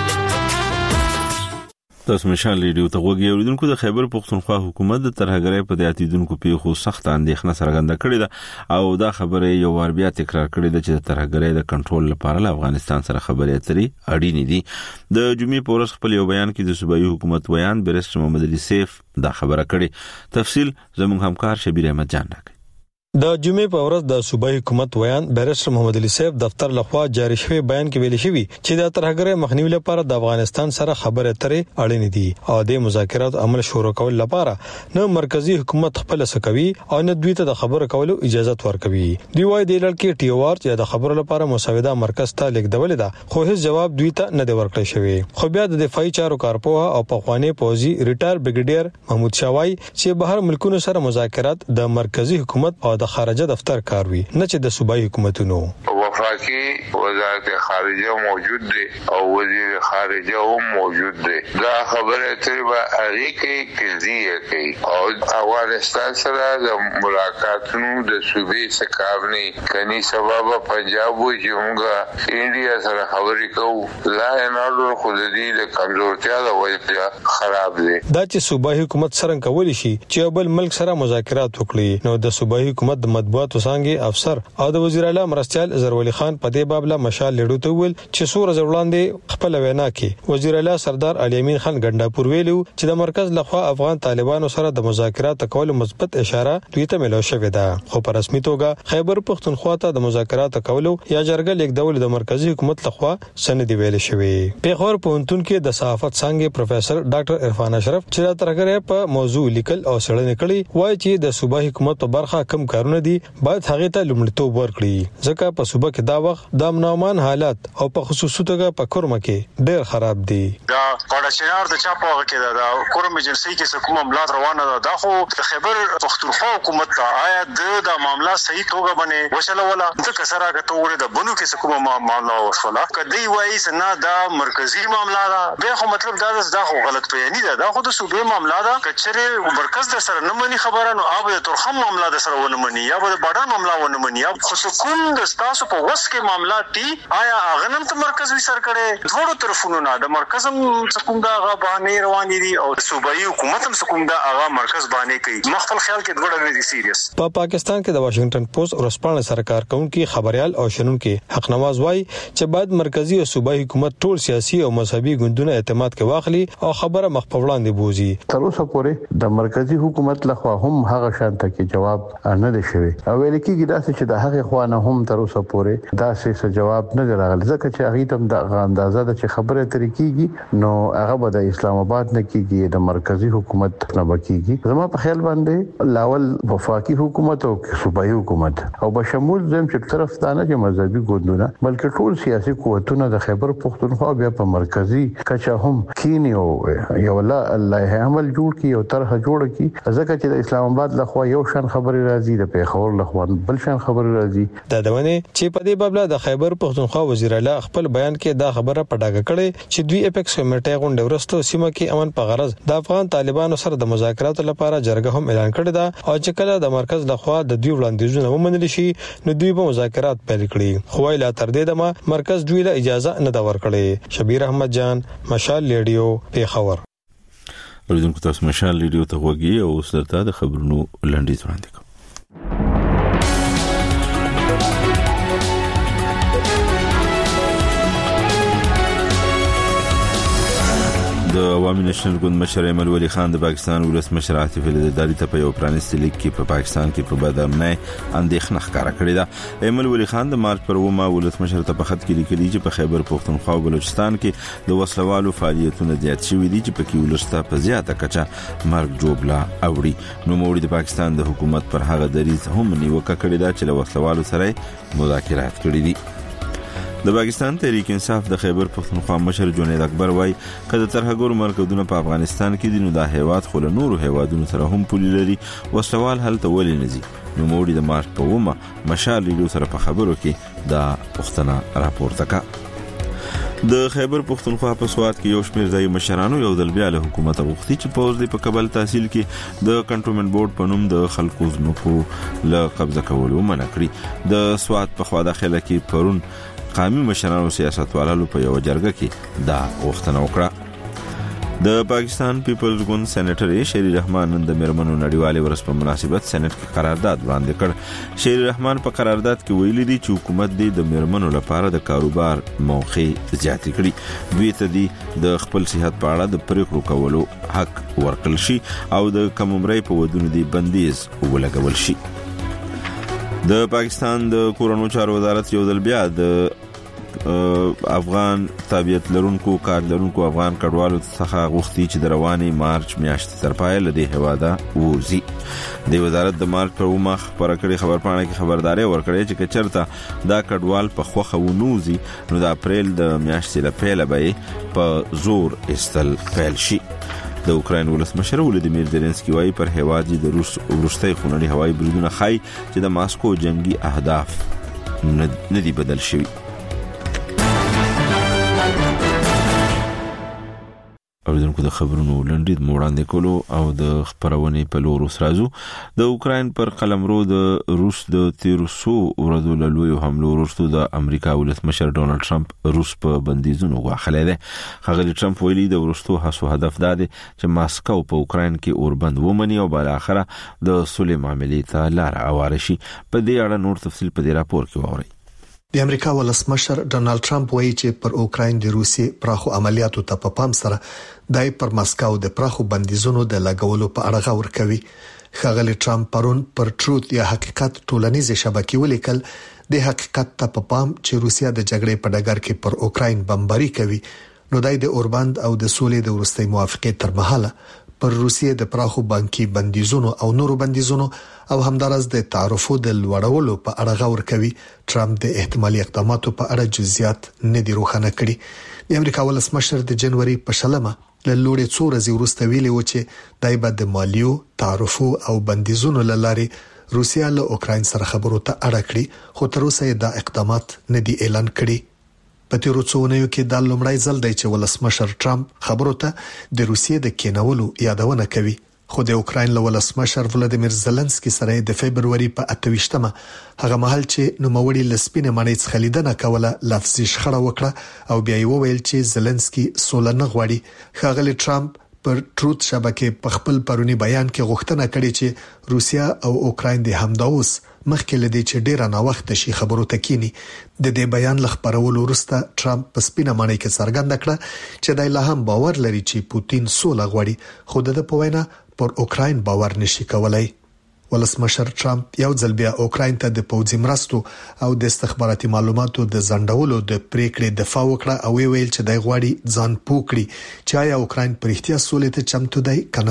تاسو مشال ریډیو ته وګورئ اوریدونکو د خیبر پختونخوا حکومت د ترهګرۍ په دیاتیدونکو پیښو سخت اندېښنه څرګنده کړې ده او دا خبره یو وار بیا تکرار کړې ده چې د ترهګرۍ د کنټرول لپاره له افغانستان سره خبرې اترې اړینې دي د جمعې په ورځ خپل یو بیان کې د صوبایي حکومت بیان بیرسټر محمد علي سیف دا خبره کړې تفصیل زموږ همکار شبیر احمد جان راکړي د جمعې په ورځ د صوبایي حکومت ویان بیرسټر محمد علي سیف دفتر لخوا جاری شوی بیان کې ویل شوی چې د ترهګرۍ مخنیوي لپاره د افغانستان سره خبرې اترې اړینې دي او د مذاکرات عمل شروع کول لپاره نه مرکزی حکومت خپل سکوي او نه دوی ته د خبرو کولو اجازه ورکوي دوی وايي د لړ ټي او آر چې د خبرو لپاره مساوده مرکز ته لیکدول ده خو هیڅ جواب دوی ته نه دی ورکړی شوی خو بیا د دفاعي چارو کارپوه او پخوانی پوځي ریټایر بریګیډیر محمود شاوای چې بهر ملکونو سره مذاکرات د مرکزی حکومت او د خارجه دفتر کاروي نه چې د صوبایي حکومتونو وفاقي وزارت خارجه موجود دی او وزیر خارجه هم موجود دی دا خبره تر به هغه کې کلیه کوي او افغانستان سره د ملاقاتونو د صوبې سکاوني کني سبب پنجاب و جمهوریت انډیا سره خبرې کوو لا نه له خود دې د کمزورتیا د وجه خراب دی دا چې صوبایي حکومت سره کولی شي چې بل ملک سره مذاکرات وکړي نو د صوبایي حکومت د مطبوعات وسانګي افسر او د وزیر اعلی مرستيال زرولي خان په دې باب له مشال لړو ته ویل چې سور زوړاندې خپل وینا کې وزیر اعلی سردار علي امین خان ګنڈاپور ویلو چې د مرکز لخوا افغان طالبانو سره د مذاکرات کولو مثبت اشاره دوی ته ملو شوې ده خو په رسمي توګه خیبر پختونخوا ته د مذاکرات کولو یا جرګه لیکدول د مرکزی حکومت لخوا سند ویل شوې پیښور پونتون کې د صحافت څنګه پروفیسور ډاکټر عرفان اشرف چې ترګره په موضوع لیکل او سړنې کړي وایي چې د صوبایي حکومت په برخه کم کارونه دي باید هغه ته لومړیتوب ورکړي ځکه په صوبه کې دا وخت د امنومان حالات او په خصوصي توګه په کورمه کې ډېر خراب دي دا پاړچنار د چا په وخت کې دا کورم ایجنسی کې څه کوم معاملات روانه ده دا خو د خیبر پختونخوا حکومت ته آیا د د معاملات صحیح توګه باندې وشله ولا ځکه سره راغته وره د بنو کې څه کوم معاملات وشوله کدی وایي سنا دا مرکزی معاملہ ده به خو مطلب دا دا خو غلط بیانی ده دا خو د صوبې معاملہ ده کچره مرکز د سره نه مني خبره نو اوب د ترخم معاملہ د سره ونه مني یا د باډا معاملہ ونه مني یا خو کوم د تاسو په وس کې معاملات دي آیا اغنم ته مرکز وی سر کړي ټول طرفونو نه د مرکز هم څکوم دا غا باندې روان دي او صوبایي حکومت هم څکوم دا هغه مرکز باندې کوي مخفل خیال کې ډوړه دي سیریس په پاکستان کې د واشنگټن پوسټ ورسپانه سرکار کوونکی خبريال او شنونکو حق نواز وای چې بعد مرکزی او صوبایي حکومت ټول سیاسي او مذهبي ګوندونه اعتماد کې واخلي او خبره مخ په وړاندې بوزي تر اوسه پورې د مرکزی حکومت لخوا هم هغه شانته کې جواب نه دی شوی او ویل کېږي دا چې د هغه خوانه هم تر اوسه پورې دا څه جواب نه راغلی ځکه چې هغه تم د اندازه د چې خبره ترې کیږي نو هغه به د اسلام آباد نه کیږي د مرکزی حکومت نه بکیږي زما په خیال باندې لاول وفاقي حکومت او صوبایي حکومت او به شمول زم چې طرف دانه چې مذهبي ګوندونه بلکې ټول سیاسي قوتونه د خیبر پختونخوا بیا په مرکزی کچا هم کینی او یو لا الله عمل جوړ کی او طرح جوړ کی ځکه چې د اسلام آباد لخوا یو شان خبري راځي د پیښور لخوا بل شان خبري راځي د دونه چې په دې باب د خیبر پښتونخوا وزیر اعلی خپل بیان کې دا خبره پټاګه کړې چې دوی اپیکس کمیټه غونډه ورسته سیمه کې امن په غرض د افغان طالبانو سره د مذاکراتو لپاره جرګه هم اعلان کړې ده او چې کله د مرکز لخوا د دوی وړاندیزونه ومنل شي نو دوی به مذاکرات پیل کړي خو لا تر دې دمه مرکز دوی له اجازه نه دا ورکړي. شبیر احمد جان، مشال ریډیو، پیښور. اوریدونکو تاسو مشال ریډیو ته وګورئ او اوس درته د خبرونو لنډیز وړاندې کوم. د عوامي نېشنل ګوند مشر ایمل ولی خان د پاکستان ولسمشر عاطف علي زرداری ته په یو پرانیستي لیک کې په پا پاکستان کې په بدامنۍ اندېښنه ښکاره کړې ده. ایمل ولی خان د مارچ پر اومه ولسمشر ته په خط کې لیکلي چې په خیبر پښتونخوا او بلوچستان کې د وسلوالو فعالیتونه زیات شوي دي چې پکې ولسته په زیاته کچه مرګ جوړه اوړي. نو موږ د پاکستان د حکومت پر هغه دریځ هم نیوکه کړې ده چې له وسلوالو سره مذاکرات کړي دي. د پاکستان تحریک انصاف د خیبر پښتونخوا مشر جنید اکبر وایي کله ترهګر مرکزونه په افغانستان کې دي نو دا هیواد خو له نورو هیوادونو سره هم پولي لري وسلوال هلته ولې نه ځي. نو موږ د مارچ په اومه مشال ریډیو سره په خبرو کې دا پوښتنه راپورته کړه. د خیبر پښتونخوا په سواد کې یو شمېر ځای مشرانو یو ځل بیا له حکومت غوښتي چې پوز دی په کابل تحصیل کې د کنټرولمنت بورډ په نوم د خلکو ځمکو له قبضه کولو منع کړي. د سواد په خوا داخله کې پرون قومي مشرانو سیاستوالو په یو جرګه کې دا غوښتنه وکړه. د پاکستان پیپلز ګوند سېنیټر شهري رحمان د میرمنو نړیوالې ورځ په مناسبت سېنات کې قرارداد وړاندې کړ. شهري رحمان په قرارداد کې ویلي دي چې حکومت د میرمنو لپاره د کاروبار موقع زیات کړي. دوی ته دي د خپل صحت په اړه د پریکړو کولو حق ورکړل شي او د کم عمرۍ په ودونو دی بندیز ولګول شي. د پاکستان د کورونو چارو وزارت یو ځل بیا د افغان تابعیت لرونکو کار لرونکو افغان کډوالو څخه غوښتي چې د رواني مارچ میاشتې تر پایه له دې هواده ووځي. د وزارت د مارچ پر اومه خبره کړې خبرپاڼه کې خبرداري ورکړې چې چرته دا کډوال په خوخه ونوځي نو د اپریل د میاشتې له پیله به په زور استل پیل شي. د اوکراین ولسمشر ولادیمیر زيلنسکي وايي پر هیواد د روس ورستۍ خونړي هوایي بریدونه خای چې د ماسکو جنگي اهداف نه دي بدل شوي. اوریدونکو د خبرونو لنډید موړاندې کولو او د خبرونې په لور وسرازو. د اوکراین پر قلمرو د روس د تیروسو ورځو له لوی حملو وروسته د امریکا ولسمشر ډونالد ټرمپ روس په بندیزونو واخلې ده. ښاغلي ټرمپ ویلي د ورستو هڅو هدف دا دی چې ماسکو په اوکراین کې اوربند ومني او بل اخره د صلح معاملې ته لار هواره شي. په دې اړه نور تفصیل په دې راپور کې واورئ. د امریکا ولسمشر ډونالد ټرمپ وایي چې پر اوکراین د روسي پراخو عملیاتو ته په پام سره دای پر ماسکو د پراخو بندیزونو د لګولو په اړه غور کوي. ښاغلي ټرمپ پرون پر ټروت یا حقیقت ټولنیزه شبکې ولیکل د حقیقت ته په پام چې روسیا د جګړې په ډګر کې پر اوکراین بمباري کوي نو دای د اوربند او د سولې د ورستۍ موافقې تر مهاله پر روسیې د پراخو بانکي بندیزونو او نورو بندیزونو او همدارس د تعرفو د لوړولو په اړه غور کوي. ټرمپ د احتمالي اقداماتو په اړه جزئیات نه دی روښانه کړي. د امریکا ولسمشر د جنوري په شلمه له لوړې څو ورځې وروسته ویلي و چې دای به د مالیو، تعرفو او بندیزونو لارې روسیا له اوکراین سره خبرو ته اړه کړي خو تر اوسه دا اقدامات نه دي اعلان کړي. په تیرو څو اونیو کې د لومړی ځل دی چې ولسمشر ټرمپ خبرو ته د روسیې د کېنولو یادونه کوي. خو د اوکراین له ولسمشر ولادیمیر زيلنسکي سره د فبرवरी په اته ویشتمه هغه مهال چې نوموړي لسپینه مانیت خلیدنه کوله لفظي شخړه وکړه او بیا یې وویل چې زيلنسکي سوله نه غواړي. ښاغلي ټرمپ پر ټروت شبکې په خپل پرونی بیان کې غوښتنه کړې چې روسیا او اوکراین د همداوس مخکې لدی چې ډیره نا وخت شي خبرو تکینی. د دې بیان ل خبرولو وروسته ټرمپ په سپینه مانۍ کې څرګنده کړه چې دای له هم باور لري چې پوتین سوله غواړي خو د په وینا پر اوکراین باور نشي کولای. ولسمشر ټرمپ یو ځل بیا اوکراین ته د پوځي مرستو او د استخباراتي معلوماتو د ځنډولو د پریکړې دفاع وکړه او ویل چې دای غواړي ځان پوکړي چې آیا اوکراین پر احتیاط سولې ته چمتو دی کنه.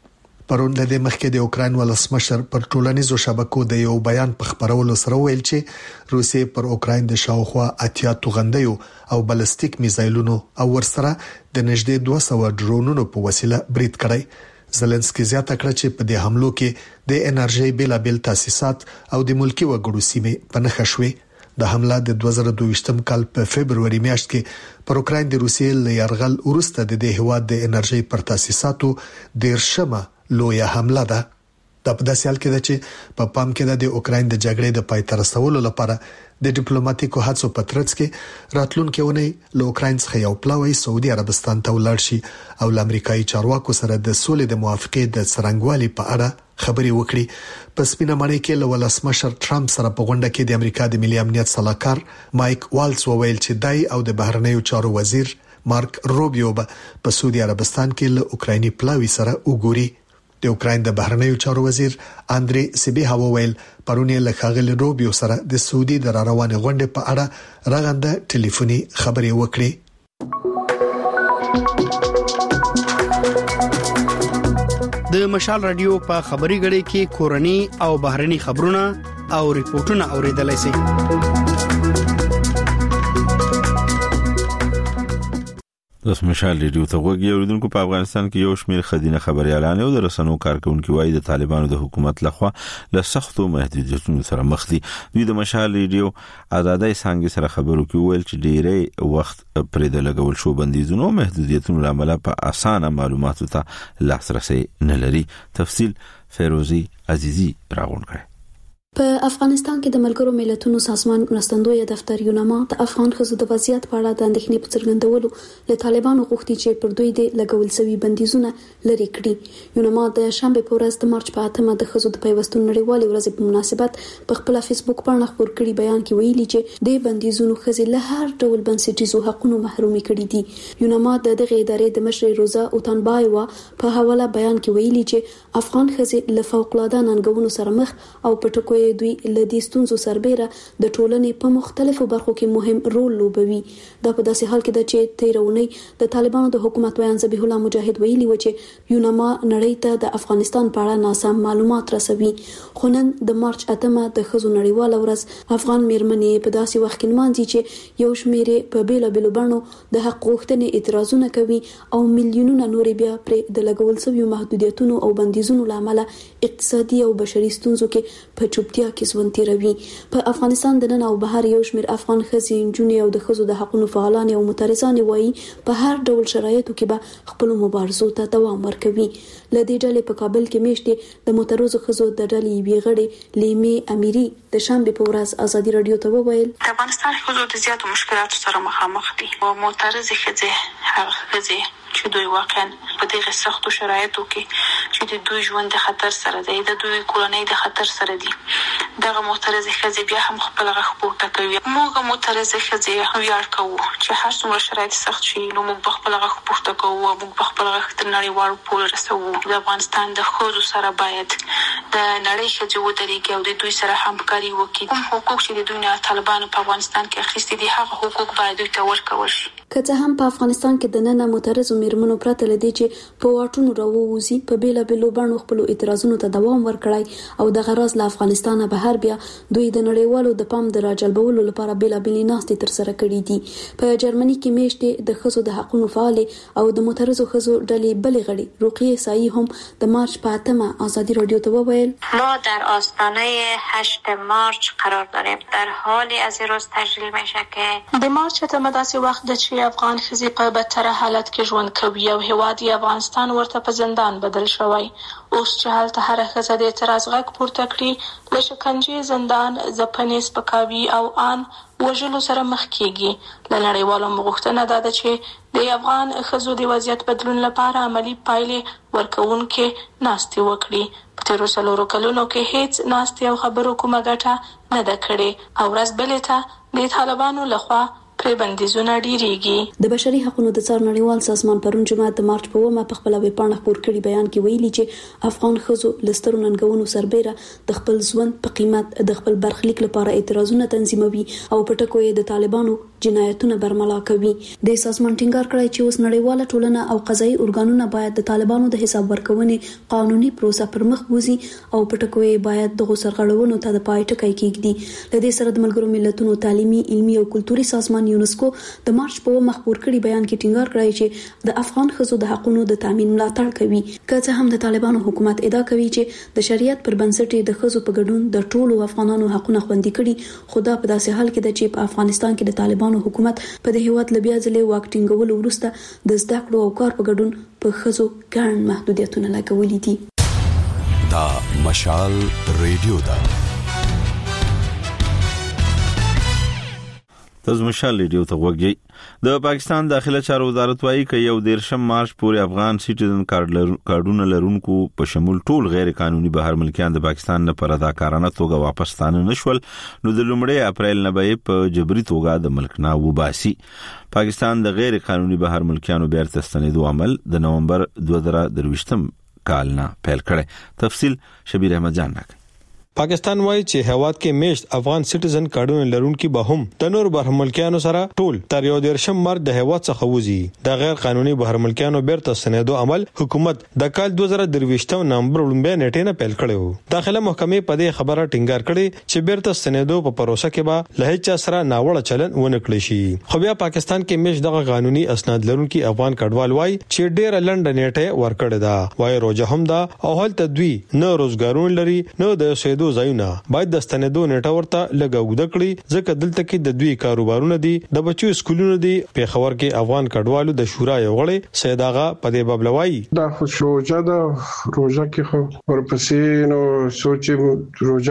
پرون د مخکې د اوکراین ولسمشر پر ټولنیزو شبکو د یو بیان په خبرولو سره ویل چې روسیې پر اوکراین د شاوخوا اتیا توغندیو او بالستیک میزایلونو او ورسره د نږدې دوه سوه ډرونونو په وسیله برید کړی. زيلنسکي زیاته کړه چې په دې حملو کې د انرژي بیلابل تاسیسات او د ملکی وګړو سیمې په نښه شوې. د حمله د دوه زره دوه ویشتم کال په فبرवरी میاشت کې پر اوکراین د روسیې له یرغل وروسته د دې هواد د انرژي پر تاسیساتو د ارشمه لویه حمله ده. د په داسې حال کې ده چې په پام کې د اوکراین د جګړې د پای ته رسولو لپاره د ډیپلوماټیکو هڅو په ترڅ کې راتلونکي ونی له اوکراین څخه یو پلاوی سعودي عربستان ته ولاړ شي او د امریکایي چارواکو سره د سولې د موافقې د څرنګوالي په اړه خبري وکړي. په سپینه مړی کې له ولسمشر ټرمپ سره په غونډه کې د امریکا د ملي امنیت صلاحکار مایک والز وویل چې دای او د بهرنیو چارو وزیر مارک روبیو په سعودي عربستان کې له اوکرایني پلاوی سره وګوري. د اوکراین د بهرنیو چارو وزیر اندري سیبیها وویل پرونی له ښاغلي روبیو سره د سعودي د روانې غونډې په اړه رغنده ټلیفوني خبري وکړي. د مشال رادیو په خبري غړي کې کورني او بهرني خبرونه او ریپورتونه اوریدلای شئ. د مشال ریډیو ته وګورئ. اوریدونکو په افغانستان کې یو شمېر خدینه خبريالان او د رسنیو کارکونکو وايي د طالبانو د حکومت لخوا له سختو محدودیتونو سره مخ دي. دوی د مشال ریډیو آزادۍ څنګه سره خبرو کې ویل چې ډېری وخت پرې د لګول شو بندیزونو محدودیتونو لامل په اسانه معلوماتو ته لاسرسي نه لري. تفصیل فیروزی عزیزی راغون کړي. په افغانستان کې د ملګرو ملتونو سازمان مرستندوی دفتر یوناما د افغان ښځو د وضعیت په اړه د اندېښنې په څرګندولو له طالبانو غوښتي چې پر دوی د لګول شوی بندیزونه لرې کړي. یوناما د شنبه په ورځ د مارچ په اتمه د ښځو د پیوستون نړیوالې ورځې په مناسبت په خپل فیسبوک باندې خبر کړي بیان کې ویلي چې د بندیزونو ښځې له هر ډول بنسټیزو حقوقو محرومي کړي دي. یوناما د دغه ادارې د مشر روزا اوتانبایوا په حواله بیان کې ویلي چې افغان ښځې له فوق العاده ننګونو سره مخ او په ټکو دوی له دې ستونزو سربېره د ټولنې په مختلفو برخو کې مهم رول لوبوي. دا په داسې حال کې ده چې تیرونی د طالبانو د حکومت ویان ذبیح الله مجاهد ویلي و چې یوناما نړۍ ته د افغانستان په اړه ناسم معلومات رسوي. خو نن د مارچ اتمه د ښځو نړیواله ورځ افغان میرمنې په داسې وخت کې نمانځي چې یو شمېر په بیلابېلو بڼو د حق غوښتنې اعتراضونه کوي او میلیونونه نورې بیا پرې د لګول شویو محدودیتونو او بندیزونو لامل اقتصادي او بشري ستونزو کې په چوپتیا کې ژوند تیروي. په افغانستان د نن او بهر یو شمېر افغان ښځې نجونې او د ښځو د حقوقو فعالان او معترضان وایي په هر ډول شرایطو کې به خپل مبارزو ته دوام ورکوي. لدې ډلې په کابل کې میشتې د معترضو ښځو د ډلې یوې غړې لیمې امیري د شنبه په ورځ ازادي رادیو ته وویل د افغانستان ښځو د زیاتو مشکلاتو سره مخامخ دي او معترضې ښځې هغه ښځې چې دوی واقعا په دغه سختو شرایطو کې چې د دوی ژوند د خطر سره دی د دوی کورنۍ د خطر سره دي دغه معترضې ښځې بیا هم خپل غږ پورته کوي. موږ معترضې ښځې ویاړ کوو چې هر څومره شرایط سخت شي نو موږ په خپل غږ پورته کوو او موږ په خپل غږ تر نړیوالو پورې رسوو. د افغانستان د ښځو سره باید د نړۍ ښځې ودرېږي او د دوی سره همکاري وکړي. کوم حقوق چې د دوی نه طالبانو په افغانستان کې اخیستي دي هغه حقوق باید دوی ته ورکول شي. که څه هم په افغانستان کې د نن معترضو میرمنو پرته لدی چې په واټونو راووزي په بیلابېلو بڼو خپل اعتراضونو ته دوام ورکړای او د غرض له افغانستانه بهر بیا دوی د نړیوالو د پام د راجلبولو لپاره بیلابېلې ناستې تر سره کړې دي. په جرمني کې میشتې د ښځو د حقوقو فعال او د معترضو ښځو ډلې بلې غړي رقیه سایي هم د مارچ په اتمه ازادي رادیو ته وویل ما در آستانه هشت مارچ قرار داریم. در حالی از این روز تشکیل میشه که د مارچ اتمه داسې وخت د چې افغان ښځې په بدتر حالت کې ژوند کوي او هیواد افغانستان ورته په زندان بدل شوی. اوس چې هلته هر ښځه د اعتراض غږ پورته کړي له شکنجې زندان ځپنې سپکاوي او ان وژلو سره مخ کیږي. له نړیوالو غوښتنه ده چې د افغان ښځو د وضعیت بدلون لپاره عملی پایلې ورکوونکې ناستې وکړي. په تیرو څلورو کلونو کې هیڅ ناستې او خبرو کومه ګټه نه ده کړې او ورځ بلې ته د طالبانو لخوا پرې بندیزونه ډیریږي. د بشري حقوقو د څار نړیوال سازمان پرون جمعه د مارچ په ومه په خپل ویبپاڼه خبر کړي بیان کې ویلي چې افغان ښځو لسترو ننګونو سربېره د خپل ژوند په قیمت د خپل برخلیک لپاره اعتراضونه تنظیموي او په ټکو یې د طالبانو جنایتونه برملا کوي. د سازمان ټینګار کړی چې اوس نړیواله ټولنه او قضایي ارګانونه باید د طالبانو د حساب ورکونې قانوني پروسه پر مخ بوزي او پټکوي باید د سرغړونو ته د پای ټکی کېږدي. د دې سره د ملګرو ملتونو تعلیمي، علمي او کلتوري سازمان یونسکو د مارچ په مخبور کړي بیان کې ټینګار کړی چې د افغان ښځو د حقوقو د تامین ملاتړ کوي. که څه هم د طالبانو حکومت ادعا کوي چې د شریعت پر بنسټ د ښځو په ګډون د ټولو افغانانو حقوقونه خوندي کړي، خو دا په داسې حال کې ده چې په افغانستان کې د طالبانو حکومت په دې هیواد له بیا ځلې واک ټینګولو وروسته د زده کړو او کار په ګډون په ښځو ګڼ محدودیتونه لګولي دي. دا مشال ریډیو ده. تاسو مشال ریډیو ته وګورئ. د پاکستان داخله چارو وزارت وايي چې یو دیرشم مارچ پورې افغان سټیزن کارډونه لرونکو په شمول ټول غیر قانوني بهر ملکیان د پاکستان نه پر اداکارانه توګه واپس ستانه نشول، نو د لومړۍ اپریل نه به په جبري توګه د ملک نه وباسي. پاکستان د غیر قانوني بهر ملکیانو بیرته ستنېدو عمل د نومبر دوه زره درویشتم کال نه پیل کړي. تفصیل شبیر احمد جان راکړي. پاکستان وایي چې هواد کې میشت افغان سټیزن کارډونه لرونکي به هم د نور بهر ملکیانو سره ټول تر یو دیرشم مارچ د هواد څخه وځي. د غیر قانوني بهر ملکیانو بیرته ستنېدو عمل حکومت د کال دوه زره درویشتم نومبر لومبه نیټه نه پیل کړی و. داخله محکمې په دې خبره ټینګار کړی چې بیرته ستنېدو په پروسه کې به له هیڅ سره ناوړه چلن ونه کړی شي. خو بیا پاکستان کې میشت دغه قانوني اسناد لرونکي افغان کډوال وایي چې ډېر لنډه نیټه ورکړې ده. وایي روزه هم ده او هلته دوی نه روزګارون لري نه د سیدو ځایونه. باید د ستنېدو نیټه ورته لږ اوږده کړي ځکه دلته کې د دوی کاروبارونه دي، د بچو سکولونه دي. پیښور کې افغان کډوالو د شورا یو غړی سید آغا په دې باب لوي دا خو روزه ده، روزه کې خو ورپسې نو سوچ روزه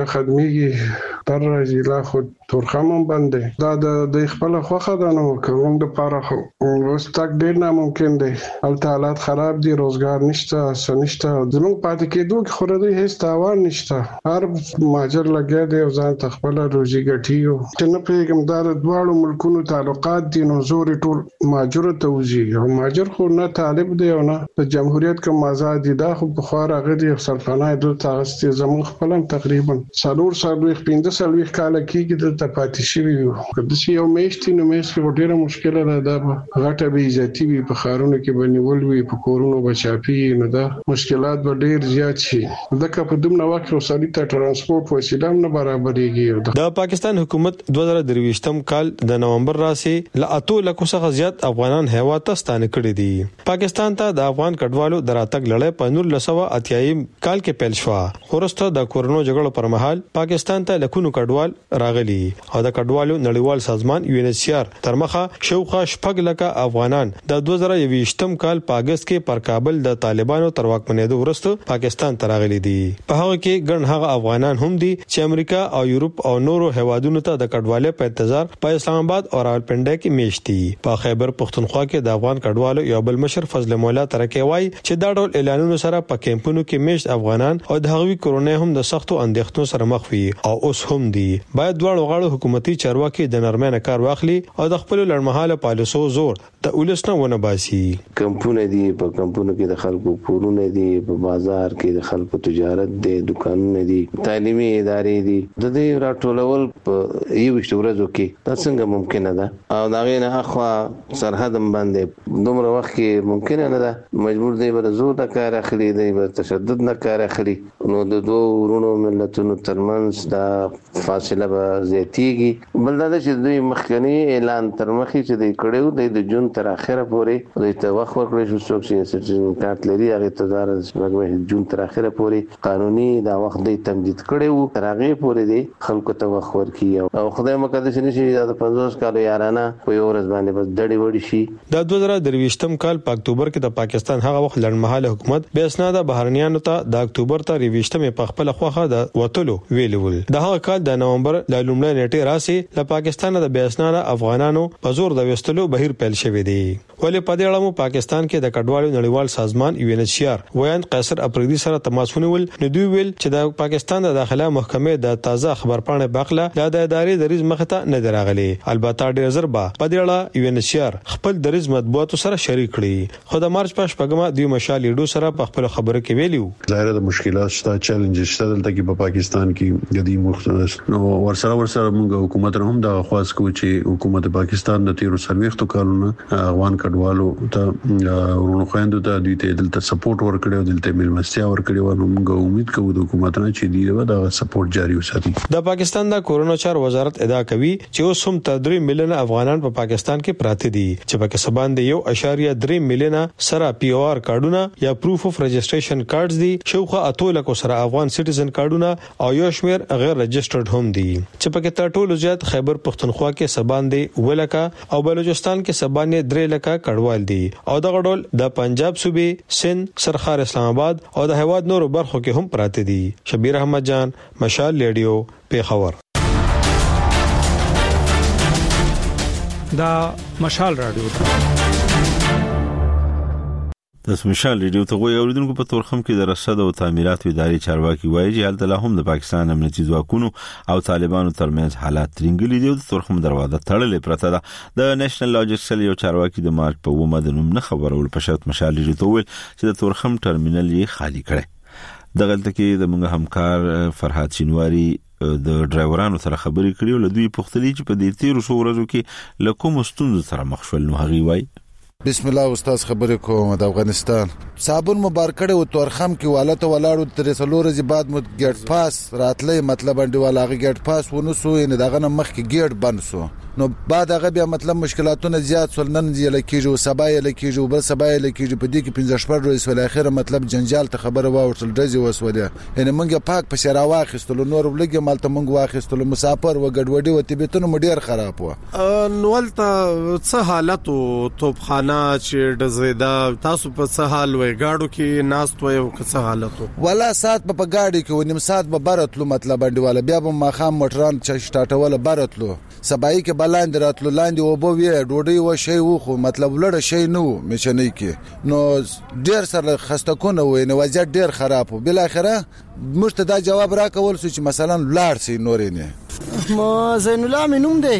خدمتي تر راځي لا خو تورخم هم باندې دا د خپل خوخه ده، نو کوم د پاره خو اوس تک ډیر ناممکن دی. البته حالات خراب دي، روزګار نشته، سنشته، زموږ پاتې کېدو کې خو د هیڅ تاوان نشته. هر ماجر لګیا دی او ځان ته خپل روزي ګټي. چې نه پیګم دا د دواړو ملکونو تعلقات دي، نو زور ټول ماجر ته وځي او ماجر خو نه طالب دی او نه د جمهوریت کوم آزاد دي. دا خو په خور هغه دی سلطنه د تاغستي زمون خپلم تقریبا څلور سالوي پنځه سالوي کال کېږي د پاتې شي وي. کله چې یو میشتي نو میشتي ډیره مشکله ده، دا غټه به عزتي وي، په خارونو کې بنول وي، په کورونو بچاپي، نو دا مشکلات به ډیر زیات شي. ځکه په دومره وخت کې وسایل ته ترانسپورت وسیله نه برابرېږي. د پاکستان حکومت دوه زره درویشتم کال د نومبر راسي ل اتو لکو څخه زیات افغانان هوا ته ستانه کړي دي. پاکستان ته د افغان کډوالو دراتګ لړۍ په نور لسوه اتیایم کال کې پیل شو. خورسته د کورونو جګړو پر مهال پاکستان ته لکونو کډوال راغلي او د کډوالو نړیوال سازمان یو ان ایچ سی آر تر مخه شوخه شپږ لکه افغانان د دوه زره یوویشتم کال په اگست کې پر کابل د طالبانو تر واکمنېدو وروسته پاکستان ته راغلي دي. په هغه کې ګڼ هغه افغانان هم دي چې امریکا او یورپ او نورو هوادونو ته د کډوالۍ په انتظار په اسلام آباد او راولپنډي کې میشتي. په خیبر پختونخوا کې د افغان کډوالو یو بل مشر فضل مولا ترکي وایي چې دا ډول اعلانونو سره په کیمپونو کې میشت افغانان او د هغوی کورونه هم د سختو اندېښنو سره مخ وي او اوس هم دي. باید دواړو غاړو حکومتي چارواکي د نرمۍ کار واخلي او د خپل لړمحاله پالیسو زور د ولسنه ونه باسي. کمپونه دي، په کمپونو کې د خلکو کورونه دي، په بازار کې د خلکو تجارت دي، دکانونه دي، تعلیمي ادارې دي. د دې راټولول په یو وشت ورځو کې دا څنګه ممکن ده؟ او دا غي نه اخوا سرحد باندې دومره وخت کې ممکن نه ده. مجبور دی بر زور د کار اخلي، دی بر تشدد نه کار اخلي. نو د دوه ورونو ملتونو ترمنځ دا فاصله به زیاتیږي. بل دا چې دوی مخکنی اعلان تر مخې چې دی کړو د جون تر اخره پورې دوی ته وخت ورکړی شو. څوک چې سټیزن کارت لري هغه ته دار د جون تر اخره پورې قانوني دا وخت دی تمدید کړو، تر هغه پورې دی خلکو ته وخت ورکړي او خدای مقدس نشي د پنځوس کالو یارانه په یو ورځ باندې بس ډډې وړي شي. د دوه زره درویشتم کال په اکتوبر کې د پاکستان هغه وخت لړمحاله حکومت به اسناد بهرنیانو ته د اکتوبر تر یوویشتم په خپل خوخه د وټلو ویلول. د هغه کال د نومبر د لومړۍ نیټه راسي له پاکستان د به اسناد افغانانو په زور د وستلو بهیر پیل شوی دی. ولې په دې اړه مو پاکستان کې د کډوالو نړیوال سازمان یو ان ایچ سی آر ویان قیصر اپریدي سره تماس ونیول. نو دوی ویل چې د پاکستان د داخله محکمې د تازه خبرپاڼې باخله لا د ادارې د ریز مخته نه دراغلي. البته ډیر زر به په دې اړه یو ان ایچ سی آر خپل د ریز مطبوعاتو سره شریک کړي. خو د مارچ په شپږمه دوی مشال لیډو سره په خپل خبره کې ویلیو ظاهر د مشکلات شته، چیلنجز شته دلته کې په پاکستان کې د دې مختلف نو ورسره ورسره موږ حکومت هم دا خواست کوو چې حکومت پاکستان د تیرو سرويختو کارونه افغان کډوالو ته ورونو خويندو ته دوی ته دلته سپورټ ورکړي او دلته ملمستیا ورکړي و. موږ امید کوو د حکومت نه چې دی دا سپورټ جاري وساتي. د پاکستان د کورونا چار وزارت ادعا کوي چې اوس هم تر درې میلیونه افغانان په پاکستان کې پراته دي چې په کسبان د یو اشاریه درې میلیونه سره پی او آر کارډونه یا پروف اف رجسټریشن کارډز دي، شوخه اتول کو سره افغان سټیزن کارډونه او یو شمیر غیر رجسټرډ هم دي چې په کې تر ټولو زیات خیبر پختونخوا کې سبان دي ولکا او بلوچستان کې سبان درې لکه کډوال دي او د غډول د پنجاب صوبې سند سرخار اسلام آباد او د هواد نورو برخو کې هم پراته دي. شبیر احمد جان، مشال ریډیو، پیښور. دا مشال رادیو د مشال ریډیو ته غوړي اوریدونکو په تورخم کې د رصد او تعمیرات ادارې چارواکي وایي چې هلته لا هم د پاکستان امنیتي ځواکونو او طالبانو ترمنځ حالات ترنګلي دي او د تورخم دروازه تړلې پرته ده. د نېشنل لاجستیکل یو چارواکي د مارچ په اومه د نوم نه خبرول په شرط مشال ریډیو ته ویل چې د تورخم ټرمینل یې خالی کړي. دغلته کې د موږ همکار فرحات شینواری د ډرایورانو سره خبرې کړې او له دوی پوښتنې چې په دې تیرو څو ورځو کې له کوم ستونزو سره مخ شول. نو هغه وایي بسم الله استاد خبرې کوم د افغانستان صابون مبارکړه او تورخم کې والته ولاړو تر څلور ورځې بعد مو ګیټ پاس راتلې مطلب انډیواله هغه ګیټ پاس ونسو ان دغه مخ کې ګیټ بند سو. نو بعد هغه بیا مطلب مشکلاتونه زیات سول، نن یې لکېږي او سبا یې لکېږي او بل سبا یې لکېږي په دې کې پنځه شپږ ورځې ول اخر مطلب جنجال ته خبره واورتل ډزې وسولې ان موږ پاک په شرا واخستلو نور ولګي مالته موږ واخستلو مسافر و ګډوډي و طبيعتونه مډیر خراب و. نو ولته څه حالت او توپخانه چې ډزیدا تاسو په څه حال وای گاډو کې ناست وای او څه حالت ولا سات په گاډي کې ونیم سات به برتلو مطلب انډیواله بیا به ماخام موټران چې سٹارټول برتلو سبای کې بلاند راتلو لاندې او بو وی ډوډۍ و شی و خو مطلب لړ شی نو مشنې کې نو ډیر سره خسته کونه وې نو وضعیت ډیر خراب و. بل اخره مشته دا جواب راکول چې مثلا لاړ سي نورې نه ما زین الله منوم دی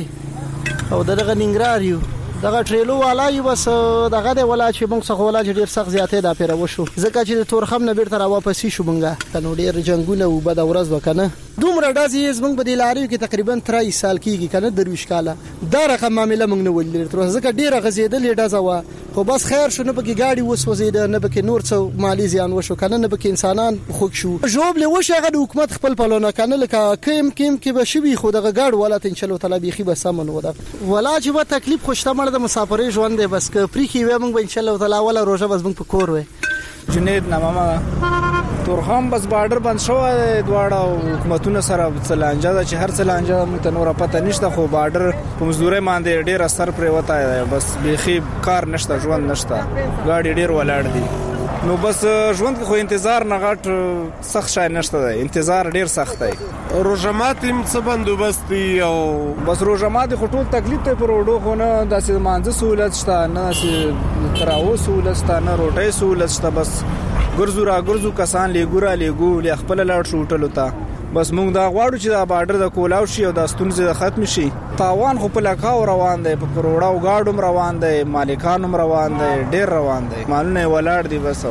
او دغه ننګرهار یو دغه ټریلو والا یو بس دغه دی ولا چې موږ څخه ولا ډیر سخت زیاتې دا پیره وشو ځکه چې د تورخم نه بیرته را واپسی شو مونږه کنو ډیر جنگونه و بد ورځ وکنه دومره ډازې زمونږ په دلاري کې تقریبا تر سال کېږي کنه درویش کاله دا رقم معاملې موږ نه ولر تر ځکه ډیره غزیدلې ډازه و خو بس خیر شو نه پکې گاډي وسوځید نه پکې نور څو مالی زیان وشو کنه نه پکې انسانان خوښ شو جواب له وشه هغه د حکومت خپل پلونه کنه لکه کیم کیم کې به شوي خو دغه گاډ ولات ان شاء الله تعالی بيخي به سمون ودا ولا چې و تکلیف خوشته مړ د مسافرې ژوند دی بس که پری کې و موږ ان شاء الله تعالی ولا روزه بس موږ په کور وې جنید نامه تورخم بس بارډر بند شو دواړه حکومتونو سره څلانجه چې هر څلانجه مت نور پته نشته خو بارډر په مزدوري باندې ډیر اثر پرې وتا بس بيخي کار نشته ژوند نشته ګاډي ډیر ولاړ دي نو بس ژوند خو انتظار نه غټ سخت شای نشته دی انتظار ډیر سخت دی. روزمات هم څه بندوبست دی او بس روزمات خو ټول تکلیف ته پر وډو خو نه داسې مانځه سہولت شته نه چې تراو سہولت شته نه روټي سہولت شته بس ګرځو را ګرځو کسان لګورا لګو ل خپل لاړ شوټلو ته بس موږ دا غواړو چې دا بارډر د کولاو شي او د ستونزې ختم شي. تاوان خو په لکاو روان دی په کروڑاو گاډوم روان دی مالکانوم روان دی ډیر روان دی مالونه ولاړ دی بس.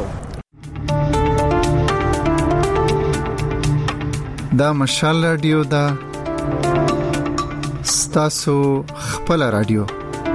دا مشال رادیو دا ستاسو خپل رادیو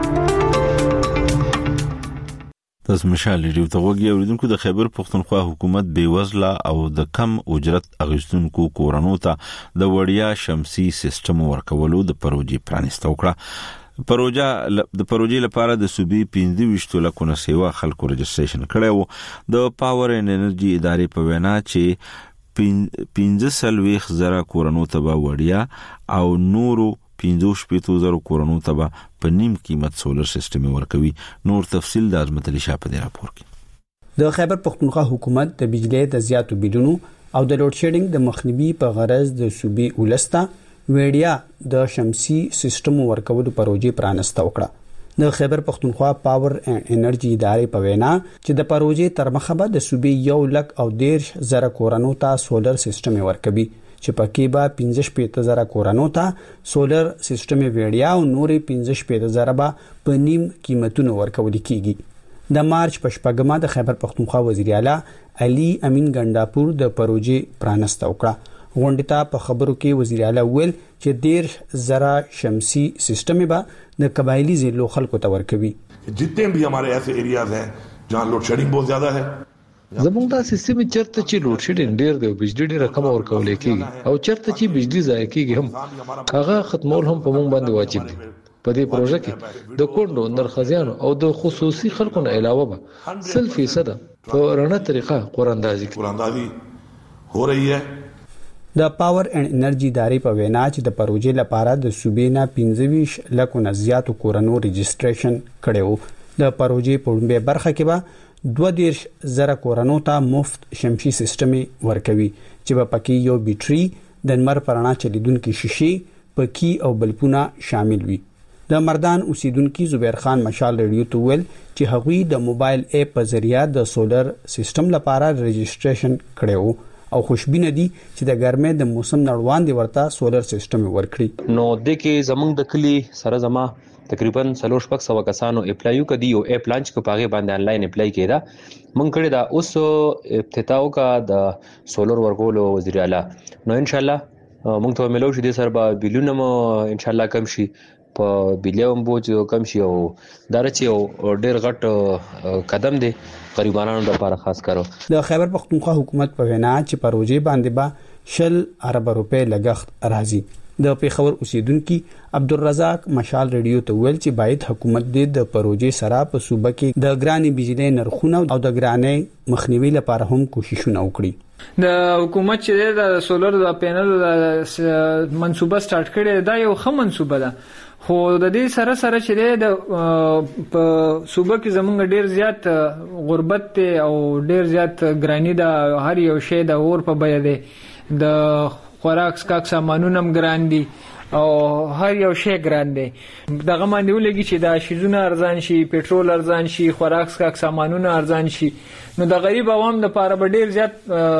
تاسو مشال ریډیو ته وګورئ اوریدونکو د خیبر پختونخوا حکومت بیوزله او د کم اجرت اغیستونکو کورونو ته د وړیا شمسي سیستم ورکولو د پروژې پرانیسته وکړه. پروژه د پروژې لپاره د صوبې پنځه ویشت لکونه سیوا خلکو رجسټریشن کړي وو. د پاور ان انرژي ادارې په وینا چې پنځه سلويخ زره کورونو ته وړیا او نورو پنځه شپږ زره کورونو ته په نیم قیمت سولر سیستم ورکوي. نور تفصیل د عظمت علي شاه په راپور کې. د خیبر پختونخوا حکومت د بجلی د زیاتو بلونو او د لوډ شیډینګ د مخنیوي په غرض د صوبې ولسته وړیا د شمسي سیستم ورکولو پروژې پرانسته وکړه. د خیبر پختونخوا پاور اینڈ انرژي ادارې په وینا چې د پروژې تر مخه به د صوبې یو لک او ډیر زره کورونو ته سولر سیستم ورکوي چې پکې به پنځه شپږ زره کورونو ته سولر سیستم ویډیا او نورې پنځه شپږ زره به په نیم قیمتونو ورکول کیږي. د مارچ په شپږمه د خیبر پختونخوا وزیر اعلی علي امین ګنداپور د پروژې پرانسته وکړه غونډه ته په خبرو کې وزیر اعلی ویل چې ډیر زرا شمسي سیستم به د قبایلی ضلعو خلکو ته ورکوي. جتنے بھی ہمارے ایسے ایریاز ہیں جہاں لوڈ شیڈنگ بہت زیادہ ہے زموږ دا سیستم چرته چې لوډ شیډینګ ډیر دی او بجلی ډیره کم ورکول کیږي او چرته چې بجلی ضایع کیږي هم هغه ختمول هم په مونږ باندې واجب دي. په دې پروژه کې د کونډو نرخزیانو او د خصوصي خلکو نه علاوه به سل فیصد په رڼا طریقه قراندازي قراندازي هو رہی ہے. د پاور اینڈ انرژي ادارې په وینا چې د پروژې لپاره د صوبې نه پنځه ویشت لکه نه زیاتو کورونو رجسټریشن کړو. د پروژې په لومړۍ برخه کې به دوه دیرش زره کورونو ته مفت شمسي سیستم ورکوي چې په پکې یو بیټري د نمر پرانا چلیدونکو شیشې پکی او بلپونه شامل وي. د مردان اوسیدونکو زبیر خان مشال ریډیو ته ویل چې هغوی د موبایل اپ په ذریعہ د سولر سیستم لپاره رجسټریشن کړو او خوشبینه دي چې د ګرمۍ د موسم نړوان دی ورته سولر سیستم ورکړي. نو د کې زمنګ د کلی سره زما تقریبا سلوش پک سو کسانو اپلایو کدی او اپ لانچ کو پاغه باندې انلاین اپلای کیدا مونږ کړی دا اوس افتتاح کا د سولر ورکولو وزیر اعلی نو ان شاء الله مونږ ته ملو شي د سر با بلونم ان شاء الله کم شي په بلیوم بوج کم شي او درچ او ډیر غټ قدم دی غریبانو لپاره خاص کارو. د خیبر پختونخوا حکومت په وینا چې پروژې باندې با شل ارب روپے لګښت راځي. د پیښور اوسیدونکو عبدالرزاق مشال ریډیو ته ویل چې باید حکومت د پروژې سره په صوبه کې د ګرانې بجلی نرخونه او د ګرانې مخنیوي لپاره هم کوششونه وکړي. د حکومت چې د سولر د پینل د منصوبه سٹارټ کړي دا یو ښه منصوبه ده خو د دې سره سره چې د په صوبه کې زمونږ ډیر زیات غربت او ډیر زیات ګرانی د هر یو شی د اور په بیه ده د خوراک سکاک سامانونه هم ګران دي او هر یو شی ګران دی. دغه باندې ولګي چې دا شیزونه ارزان شي پېټرول ارزان شي خوراک سکاک سامانونه ارزان شي نو د غریب عوام لپاره به ډیر زیات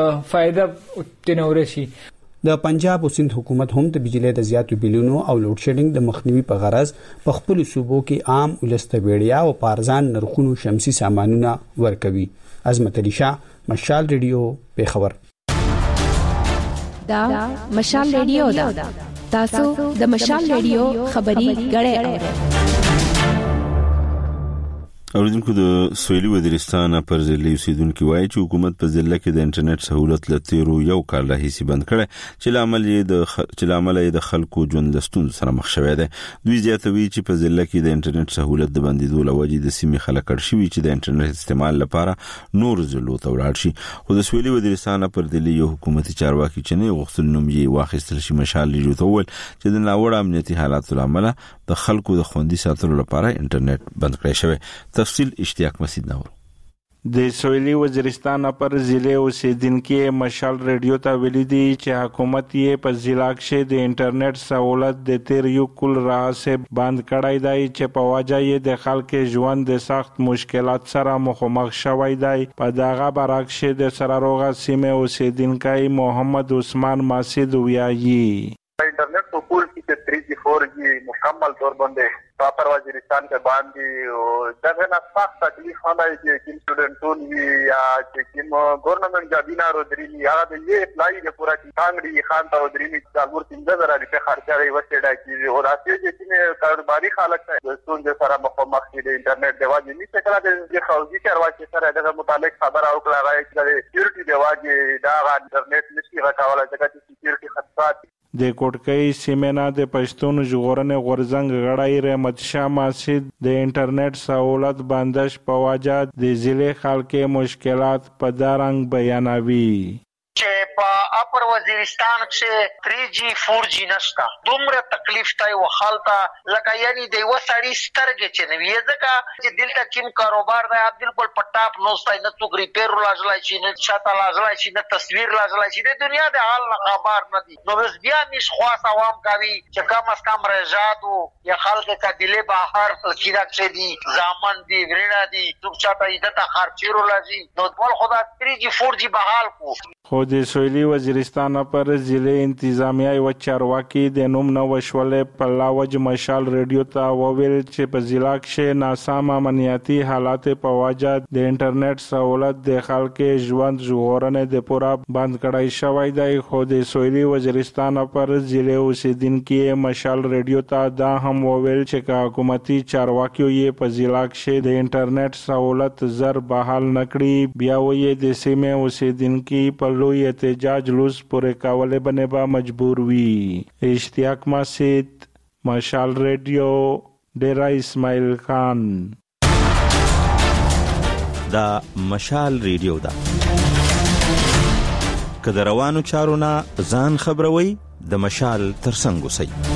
فائدہ تنور شي. د پنجاب او سند حکومت هم د بجلی د زیاتو بلونو او لوډ شیډینګ د مخنیوي په غرض په خپل صوبو کې عام ولسته ویډیا او پارزان نرخونو شمسي سامانونه ورکوي. عظمت علي شاه مشال ریډیو پیښور. دا مشال ریډیو دا تاسو د مشال ریډیو خبري غړې اوریدونکو د سویلي وزیرستان پر ضلع اوسیدونکو وایي چې حکومت په ضلع کې د انټرنیټ سہولت لتیرو یو کال راهیسي بند کړي چې لامل یې د خ... چې لامل یې د خلکو ژوند لستون سره مخ شوی دی. دوی زیاتوي چې په ضلع کې د انټرنیټ سہولت د بندیدو لوجې د سیمې خلک کړ شوی چې د انټرنیټ استعمال لپاره نور ضلعو ته ولاړ شي. خو د سویلي وزیرستان پر ضلع یو حکومتي چارواکي چې نه غوښتل نوم یې واخیستل شي مشال ریډیو ته وویل چې د ناوړه امنیتي حالاتو لامل د خلکو د خوندي ساتلو لپاره انټرنیټ بند کړی شوی. تفصیل اشتیاق مسید نور. د سویلي وزیرستان پر ضلع اوسیدونکو مشال ریډیو ته ویلي دي چې حکومت یې په ضلع کې د انټرنیټ سہولت د تیر یو کل راهسه بند کړای دی چې په وجه یې د خلکو ژوند د سخت مشکلات سره مخامخ شوی دی. په دغه برعکس د سراروغه سیمه اوسیدونکو محمد عثمان ماسید ویایي इंटरनेट तो पुल की थ्री जी फोर जी मुकम्मल तौर बंदे प्रॉपर वजीरिस्तान के बांधी जगह ना सख्त तकलीफ होना है कि किन स्टूडेंटों की या किन गवर्नमेंट का बिना रोदरी या ये अप्लाई के पूरा कांगड़ी खान था रोदरी में चालू तीन हजार रुपए खर्चा रही वसेड़ा की और आते जे कि कारोबारी हालत है दोस्तों जो सारा मखमख की इंटरनेट देवा जी नहीं सकला जे खौजी करवा के सर है मुतालिक खबर आउट लगा है कि सिक्योरिटी देवा जी दा इंटरनेट नشي राखावाला जगह की सिक्योरिटी खतरات د کوټکۍ سیمنا د پښتون ژغورنې غورزنګ غړای رحمت شاه ماسید د انټرنیټ سہولت بندش په وجه د ضلع خلکو مشکلات په دارنګ بیانوي چې په اپر وزیرستان کې تھری جی فور جی نشتا دومره تکلیف تای وخالتا لکه یعنی د وسړی سترګې چې نوی ځکه چې دلته کوم کاروبار دی بالکل پټاپ نوستای نه څوک ریپیر لاجلای شي نه شاته لاجلای شي نه تصویر لاجلای شي د دنیا د حال نه خبر نه دي نو بس بیا نش خاص عوام کوي چې کم از کم رجادو یا خلک کډیله بهر کیدا چې دي زامن دي ورنا دي څوک چاته ایدته خرچیرو لازم نو ټول خدا تھری جی فور جی بحال کو خو د سویلي وزیرستان پر ضلع انتظامیه و چارواکي د نوم نه وشولې په لاوج مشال ریډیو ته وویل چې په ضلع کې ناسم امنیتي حالات په وجه د انټرنیټ سہولت د خلکو ژوند ژغورنې د پوره بند کړای شوی دی. خو د سویلي وزیرستان پر ضلع اوسیدونکو مشال ریډیو ته دا هم وویل چې حکومتي چارواکي یې په ضلع کې د انټرنیټ سہولت زر بحال نکړي، بیا یې د سیمې اوسیدونکو په لوی احتجاج لوس پورې کولې بنه با مجبور وي. اشتیاق مسید، مشال ریډیو، ډیرا اسماعیل خان. دا مشال ریډیو دا که د روانو چارو نه ځان خبروي د مشال ترڅنګ اوسئ.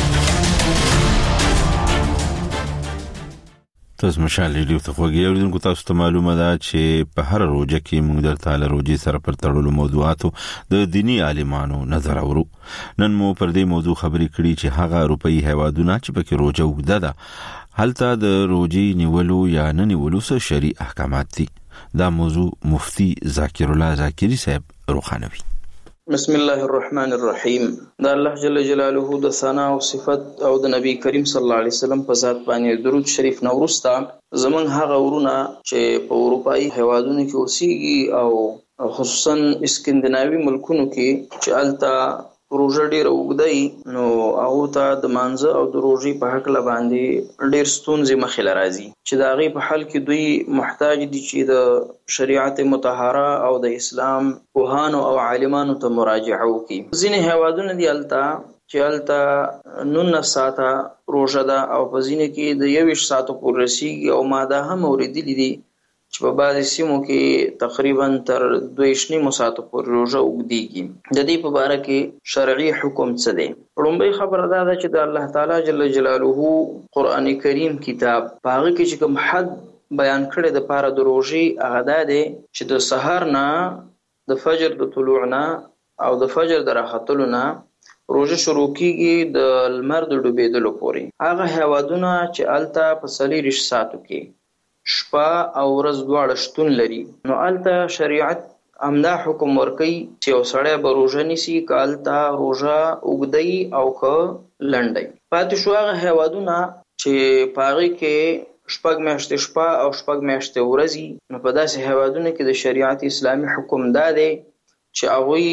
تاسو مشال ریډیو ته خوږی اوریدونکو، تاسو ته معلومه ده چې په هر روزه کې موږ درته له روزي سره پر تړلو موضوعاتو د دینی عالمانو نظر اورو. نن مو پر دې موضوع خبرې کړې چې هغه اروپאי هیوادونه چې پکې روزه وګده ده هلته د روزي نیولو یا نه نیولو څه شرعي احکامات دي. دا موضوع مفتی ذاکر الله ذاکری صاحب روخانوي. بسم الله الرحمن الرحیم. د الله جل جلاله د ثنا او صفت او د نبی کریم صلی الله علیه وسلم په ذات باندې درود شریف نورستا زمون هغه ورونه چې په اروپאי هیوادونو کې اوسېږي او خصوصا اسکندناوي ملکونو کې چې التا روزه ډیر وګدای نو هغه ته د مانزه او د روزي په حق لا باندې ډیر ستونزې مخې لرازي چې دا غي په حل کې دوی محتاج دي چې د شریعت مطهره او د اسلام پوهانو او عالمانو ته مراجعه وکړي. ځینې هیوادونه دي التا چې التا نن ساعته روزه ده او په ځینې کې د یوش ساعتو پورې رسیږي او ماده هم اوریدلې دي چې په بعضې سیمو کې تقریبا تر دوه نیم ساعتو پورې روزه اوږدېږي. د دې په باره کې شرعي حکم څه دی؟ لومړی خبره دا ده چې د الله تعالی جل جلاله قرآن کریم کتاب په هغه کې چې کوم حد بیان کړی د پاره د روزې هغه دا دی چې د سحر نه د فجر د طلوع نه او د فجر د راختلو نه روزه شروع کیږي د لمر د ډوبېدلو پورې. هغه هیوادونه چې الته په څلېرویشت ساعتو کې شپه او ورځ دواړه شتون لري نو الته شریعت همدا حکم ورکوي چې یو سړی به روزه نیسي که الته روزه اوږدوي او که لنډوي. پاتې شو هغه هیوادونه چې په هغې کې شپږ میاشتې شپه او شپږ میاشتې ورځي نو په داسې هیوادونو کې د شریعت اسلامي حکم دا دی چې هغوی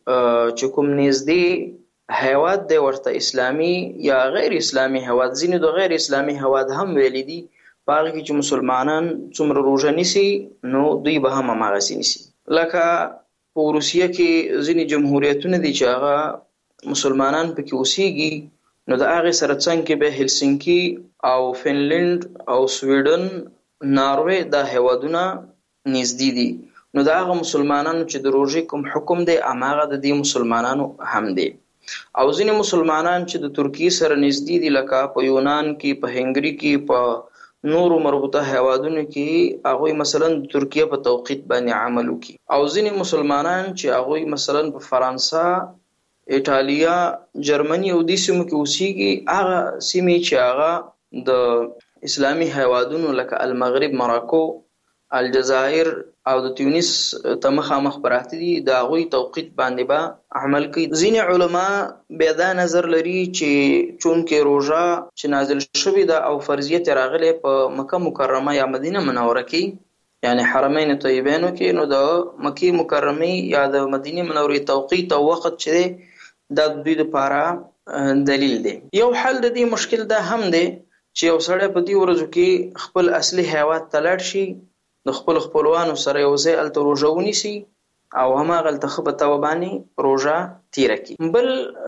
چې کوم نږدې هیواد دی ورته اسلامي یا غیر اسلامي هیواد، ځینې د غیر اسلامي هیواد هم ویلي دي په هغه کې چې مسلمانان څومره روزه نیسي نو دوی به هم هماغسې نیسي. لکه په روسیه کې ځینې جمهوریتونه دي چې هغه مسلمانان پکې اوسېږي نو د هغې سره څنګ کې به هلسنکي او فنلنډ او سویډن، ناروې دا هیوادونه نږدې دي نو د هغه مسلمانانو چې د روژې کوم حکم دی هماغه د دې مسلمانانو هم دی. او ځینې مسلمانان چې د ترکیې سره نږدې دي لکه په یونان کې، په هنګري کې، په نورو مربوطه هیوادونو کې هغوی مثلا د ترکیه په توقیت باندې عمل وکړي. او ځینې مسلمانان چې هغوی مثلا په فرانسه، ایټالیا، جرمني او دې سیمو کې اوسېږي هغه سیمې چې هغه د اسلامي هیوادونو لکه المغرب، مراکو، الجزایر او د تونس ته مخامخ پراته دي د هغوی توقیت باندې به عمل کوي. ځینې علما بیا دا نظر لري چې چونکې روژه چې نازل شوې ده او فرضیت راغلی په مکه مکرمه یا مدینه منوره کې یعنی حرمین طیبینو کې نو د مکې مکرمې یا د مدینه منورې توقیت او وخت چې دی دا د دوی لپاره دلیل دی. یو حل د دې مشکل دا هم دی چې یو سړی په دې ورځو کې خپل اصلي هیواد ته لاړ شي، د خپل خپلوانو سره یو ځای هلته روژه ونیسي او هماغلته ښه په توه باندې روژه تیره کړي. بل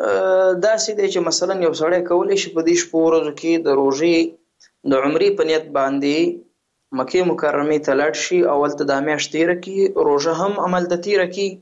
داسې دی چې مثلا یو سړی کولی شي په دې شپو ورځو کې د روژې د عمرې په نیت باندې مکې مکرمې ته لاړ شي او هلته دا میاشت تیره کړي، روژه هم هملته تیره کړي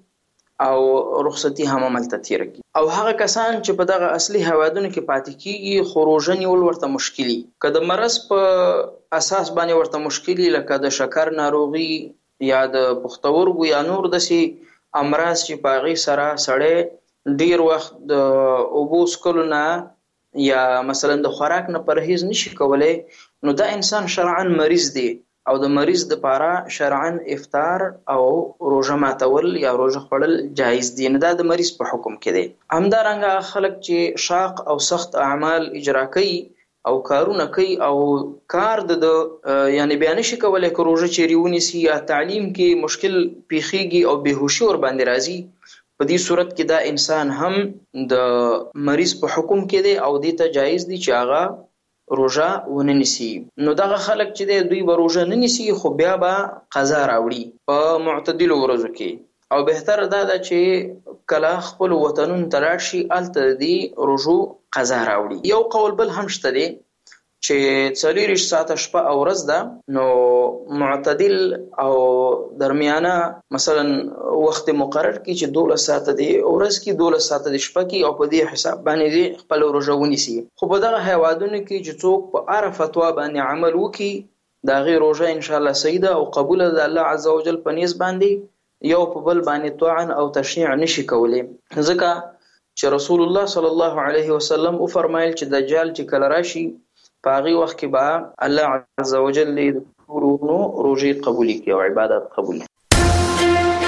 او رخصتي هم هملته تیره کړي. او هغه کسان چې په دغه اصلي هیوادونو کې پاتې کېږي خو روژه نیول ورته مشکلي، که د مرض په اساس باندې ورته مشکلي لکه د شکر ناروغي یا د پښتورګو یا نور داسې امراض چې په هغې سره سړی ډیر وخت د اوبو څښلو نه یا مثلا د خوراک نه پرهیز نشي کولی نو دا انسان شرعا مریض دی او د مریض د پاره شرعاً افطار او روزه ماتول یا روزه خوړل جایز دي، نه دا د مریض په حکم کې دی. همدارنګه خلک چې شاق او سخت اعمال اجرا کوي او کارونه کوي او کار د یعنی بیان شي کولای که روزه چیرې ونیسي یا تعلیم کې مشکل پیخیږي او بهوشي ور باندې راځي، په دې صورت کې دا انسان هم د مریض په حکم کې دی او دې ته جایز دي چې هغه روزه ونه نیسي. نو دغه خلک چې دی دوی به روزه نه نیسي خو بیا به قضا راوړي په معتدلو ورځو کې، او بهتر دا ده چې کله خپل وطنونو ته لاړ شي هلته دي روزو قضا راوړي. یو قول بل هم شته دی چې څلورویشت ساعته شپه او ورځ ده، نو معتدل او درمیانه مثلا وخت مقرر کی چې دولس ساعته دی ورځ کې دولس ساعته دی شپه کې، او په دې حساب باندې دی خپل روزه ونیسي. خو په دغه هیوادونو کې چې څوک په هره فتوا باندې عمل وکړي د هغې روزه انشاءالله صحیح ده او قبوله ده الله عز وجل په نیز باندې یو په بل باندې طعن او تشنیع نشي کولی، ځکه چې رسول الله صلی الله علیه وسلم وفرمایل چې دجال چې کله راشي په هغې وخت کې به الله عز وجل د ټولو روژې قبولي کړي او عبادت قبولي.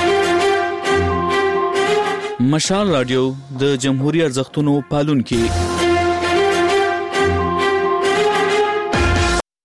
مشال رادیو د جمهوریت ارزښتونو پالونکي